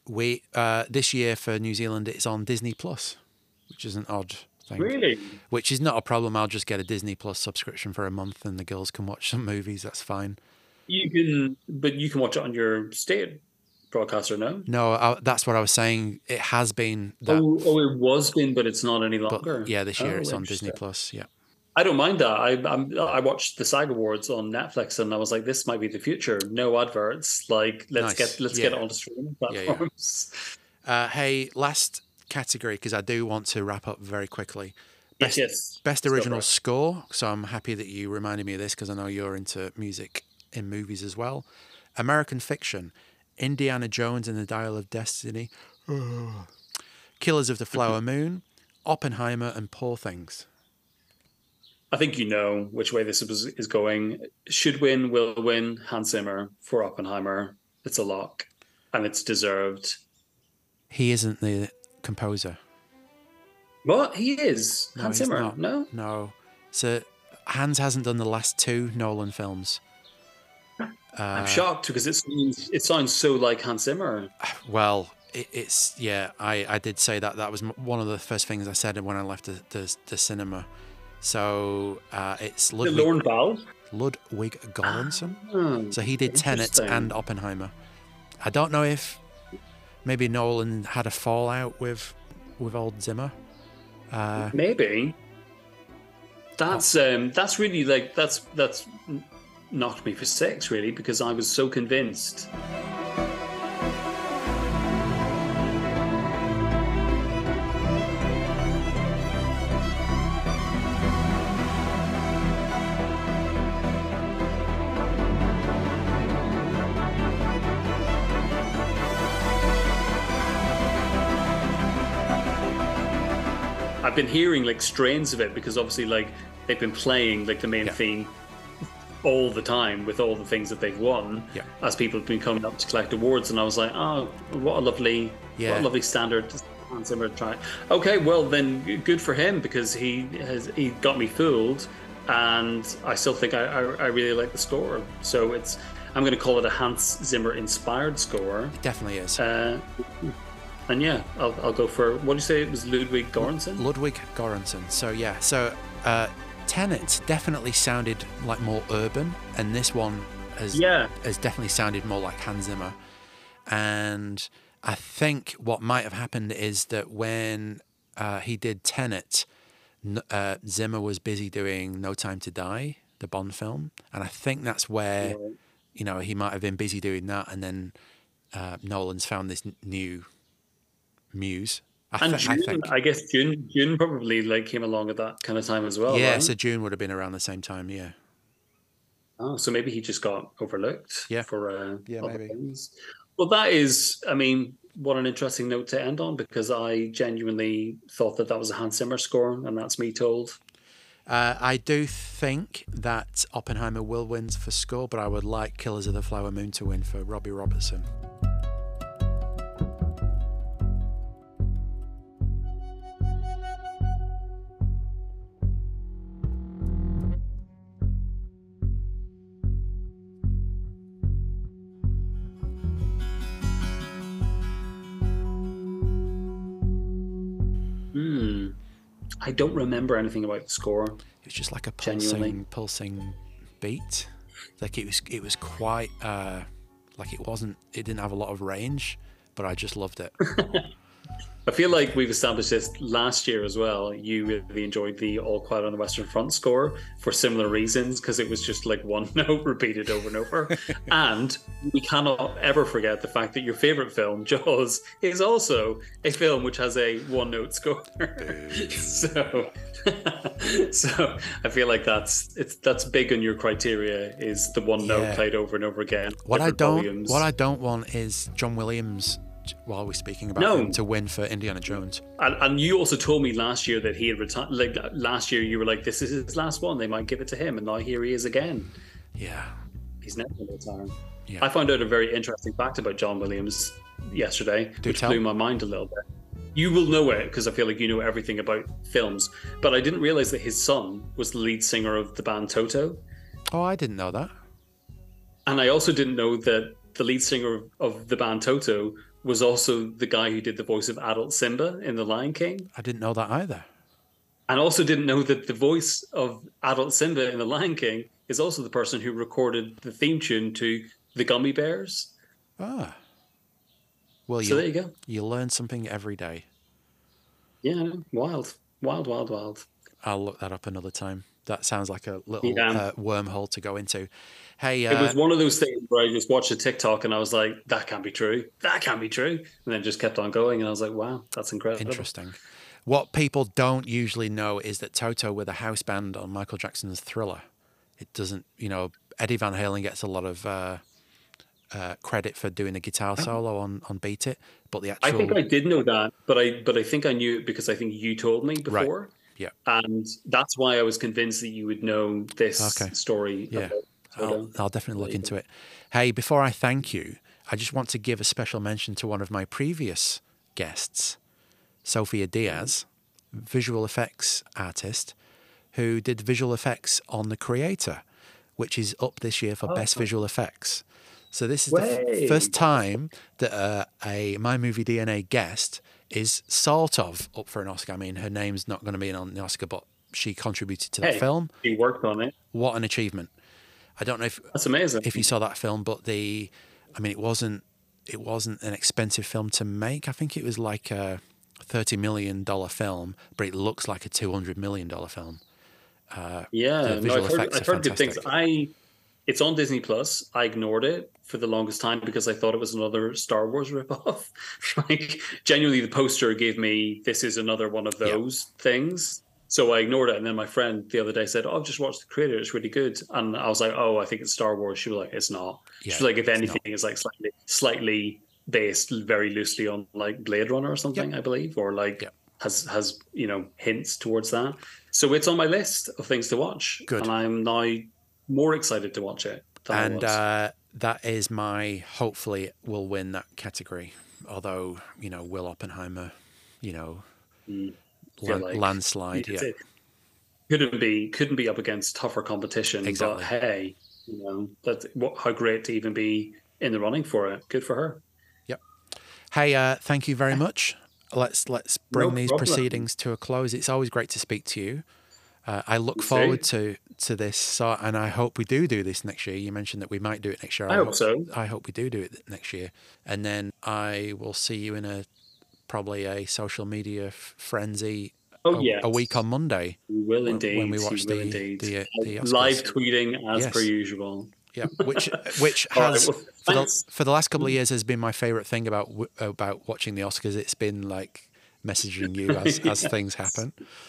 we uh, this year for New Zealand it's on Disney Plus, which is an odd thing. Really? Which is not a problem. I'll just get a Disney Plus subscription for a month, and the girls can watch some movies. That's fine. You can, but you can watch it on your state broadcaster, no? No, I, that's what I was saying. It has been. That, oh, oh, it was been, but it's not any longer. But yeah, this year oh, it's on Disney Plus. Yeah. I don't mind that. I I'm, I watched the SAG Awards on Netflix, and I was like, "This might be the future. No adverts. Like, let's Nice. get let's Yeah. get it on the streaming Yeah, yeah. platforms." Uh, hey, last category, because I do want to wrap up very quickly. Yes, Best, yes. best Let's go original for it. score. So I'm happy that you reminded me of this because I know you're into music in movies as well. American Fiction, Indiana Jones and the Dial of Destiny, Killers of the Flower Moon, Oppenheimer, and Poor Things. I think you know which way this is, is going. Should win, will win. Hans Zimmer for Oppenheimer. It's a lock, and it's deserved. He isn't the composer. What? He is. No, Hans he's Zimmer. not. No? No. So Hans hasn't done the last two Nolan films. I'm shocked because it sounds, it sounds so like Hans Zimmer. Well, it, it's yeah. I, I did say that. That was m- one of the first things I said when I left the the, the cinema. So uh, it's Ludwig, Lorne Bell? Ludwig Göransson. Oh, So he did Tenet interesting. and Oppenheimer. I don't know if maybe Nolan had a fallout with with old Zimmer. Uh, Maybe. That's um that's really like that's that's knocked me for six really because I was so convinced. I've been hearing like strains of it because obviously like they've been playing like the main Yeah. theme all the time with all the things that they've won Yeah. as people have been coming up to collect awards, and I was like, oh, what a lovely, Yeah. what a lovely standard Hans Zimmer try. Okay, well then g- good for him because he has he got me fooled, and I still think I I, I really like the score. So it's I'm going to call it a Hans Zimmer inspired score. it definitely is. Uh, and yeah, I'll, I'll go for, what did you say it was, Ludwig Göransson? Ludwig Göransson. So yeah, so uh, Tenet definitely sounded like more urban, and this one has Yeah. has definitely sounded more like Hans Zimmer. And I think what might have happened is that when uh, he did Tenet, n- uh, Zimmer was busy doing No Time to Die, the Bond film, and I think that's where you know he might have been busy doing that, and then uh, Nolan's found this n- new muse. I, And thi- I June, think. I, guess June, June probably like came along at that kind of time as well. Yeah, right? so June would have been around the same time. Yeah, Oh, so maybe he just got overlooked. Yeah. For uh, Yeah, other maybe. things. Well, that is, I mean, what an interesting note to end on because I genuinely thought that that was a Hans Zimmer score, and that's me told. uh, I do think that Oppenheimer will win for score, but I would like Killers of the Flower Moon to win for Robbie Robertson. Hmm. I don't remember anything about the score. It was just like a Genuinely. pulsing, pulsing beat. Like it was, it was quite uh, like it wasn't. It didn't have a lot of range, but I just loved it. I feel like we've established this last year as well. You really enjoyed the All Quiet on the Western Front score for similar reasons because it was just like one note repeated over and over. And we cannot ever forget the fact that your favorite film, Jaws, is also a film which has a one note score. so, so I feel like that's it's that's big on your criteria is the one note Yeah. played over and over again. What I different don't, volumes. what I don't want is John Williams. While we're speaking about No. him, to win for Indiana Jones. And, and you also told me last year that he had retired. Like last year, you were like, "This is his last one. They might give it to him." And now here he is again. Yeah, He's never going to retire. yeah. I found out a very interesting fact about John Williams yesterday, Do which tell. blew my mind a little bit. You will know it because I feel like you know everything about films. But I didn't realize that his son was the lead singer of the band Toto, Oh, I didn't know that. and I also didn't know that the lead singer of the band Toto was also the guy who did the voice of adult Simba in The Lion King. I didn't know that either. And also didn't know that the voice of adult Simba in The Lion King is also the person who recorded the theme tune to The Gummy Bears. Ah. Well, So you, there you go. You learn something every day. Yeah, wild. Wild, wild, wild. I'll look that up another time. That sounds like a little Yeah. uh, wormhole to go into. Hey, uh, It was one of those things where I just watched a TikTok and I was like, that can't be true. That can't be true. And then just kept on going. And I was like, wow, that's incredible. interesting. What people don't usually know is that Toto were the house band on Michael Jackson's Thriller. It doesn't, you know, Eddie Van Halen gets a lot of uh, uh, credit for doing the guitar solo on, on Beat It, but the actual... I think I did know that, but I but I think I knew it because I think you told me Right. before. Yeah. And that's why I was convinced that you would know this Okay. story. Yeah, about Toto. I'll, I'll definitely look into it. Hey, before I thank you, I just want to give a special mention to one of my previous guests, Sophia Diaz, visual effects artist, who did visual effects on The Creator, which is up this year for Best Visual Effects. So this is the Way. f- first time that uh, a My Movie D N A guest is sort of up for an Oscar. I mean, her name's not going to be on the Oscar, but she contributed to the Hey, film. he worked on it. What an achievement. I don't know if That's amazing. if you saw that film, but the, I mean, it wasn't it wasn't an expensive film to make. I think it was like a thirty million dollar film, but it looks like a two hundred million dollar film. Uh, yeah, the no, visual I've heard, effects I've are heard good things. fantastic. I It's on Disney Plus. I ignored it for the longest time because I thought it was another Star Wars ripoff. Like, genuinely, the poster gave me, this is another one of those things. So I ignored it. And then my friend the other day said, oh, I've just watched The Creator. It's really good. And I was like, oh, I think it's Star Wars. She was like, it's not. Yeah, she was like, if it's anything, it's like slightly, slightly based very loosely on like Blade Runner or something, Yep. I believe, or like Yep. has, has, you know, hints towards that. So it's on my list of things to watch. Good. And I'm now more excited to watch it. than I And was. uh, that is my, hopefully will win that category. Although, you know, Will Oppenheimer, you know, feel land, like landslide. Yeah. it couldn't be couldn't be up against tougher competition. Exactly. But hey, you know, that what how great to even be in the running for it. Good for her. Yep. Hey, uh, thank you very much. Let's let's bring No these problem. proceedings to a close. It's always great to speak to you. Uh, I look You forward to to this, so, and I hope we do do this next year. You mentioned that we might do it next year. I hope so. I hope we do do it next year, and then I will see you in a probably a social media f- frenzy. Oh a, yeah, a week on Monday. We will when- indeed. when we we watch will the- indeed. the, uh, the Oscars. Live tweeting as Yes. per usual. Yeah, which which All right, has well, for, the, thanks. for the last couple of years has been my favorite thing about w- about watching the Oscars. It's been like messaging you as, as Yes. things happen.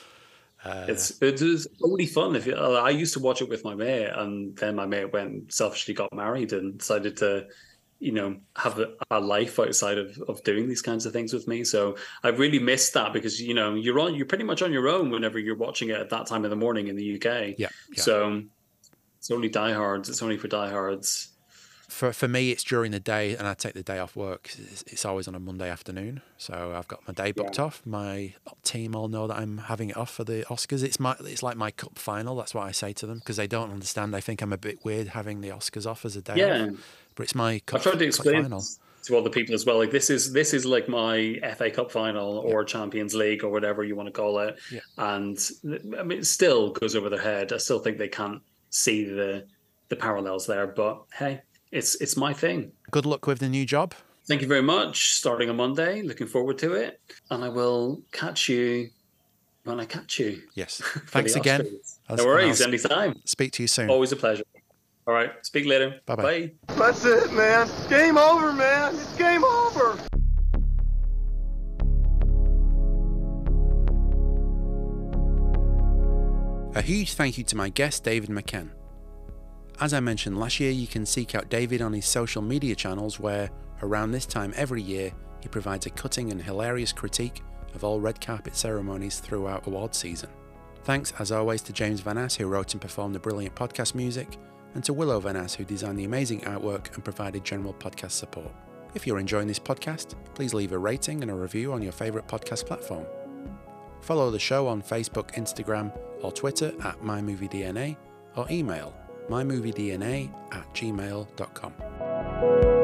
It's it is only fun if you, uh, I used to watch it with my mate, and then my mate went and selfishly got married and decided to, you know, have a, a life outside of, of doing these kinds of things with me. So I really missed that because you know you're on you're pretty much on your own whenever you're watching it at that time in the morning in the U K. Yeah, yeah. So it's only diehards. It's only for diehards. For for me, it's during the day, and I take the day off work. 'Cause It's, it's always on a Monday afternoon, so I've got my day booked off. My team all know that I'm having it off for the Oscars. It's my it's like my cup final. That's what I say to them because they don't understand. They think I'm a bit weird having the Oscars off as a day Yeah. off. But it's my cup, I've tried to cup explain final. to other people as well. Like this is this is like my F A Cup final or Champions League or whatever you want to call it. Yeah. And I mean, it still goes over their head. I still think they can't see the the parallels there. But hey, it's it's my thing. Good luck with the new job. Thank you very much. Starting on Monday, looking forward to it, and I will catch you when I catch you. Yes. for Thanks the again. Oscars. I'll- No worries, I'll anytime. Speak to you soon. Always a pleasure. All right, speak later. Bye-bye. Bye. That's it, man. Game over, man. It's game over. A huge thank you to my guest, David McCann. As I mentioned last year, you can seek out David on his social media channels where, around this time every year, he provides a cutting and hilarious critique of all red carpet ceremonies throughout award season. Thanks, as always, to James Van Ass, who wrote and performed the brilliant podcast music, and to Willow Van Ass, who designed the amazing artwork and provided general podcast support. If you're enjoying this podcast, please leave a rating and a review on your favourite podcast platform. Follow the show on Facebook, Instagram, or Twitter at MyMovieDNA, or email mymoviedna at gmail dot com.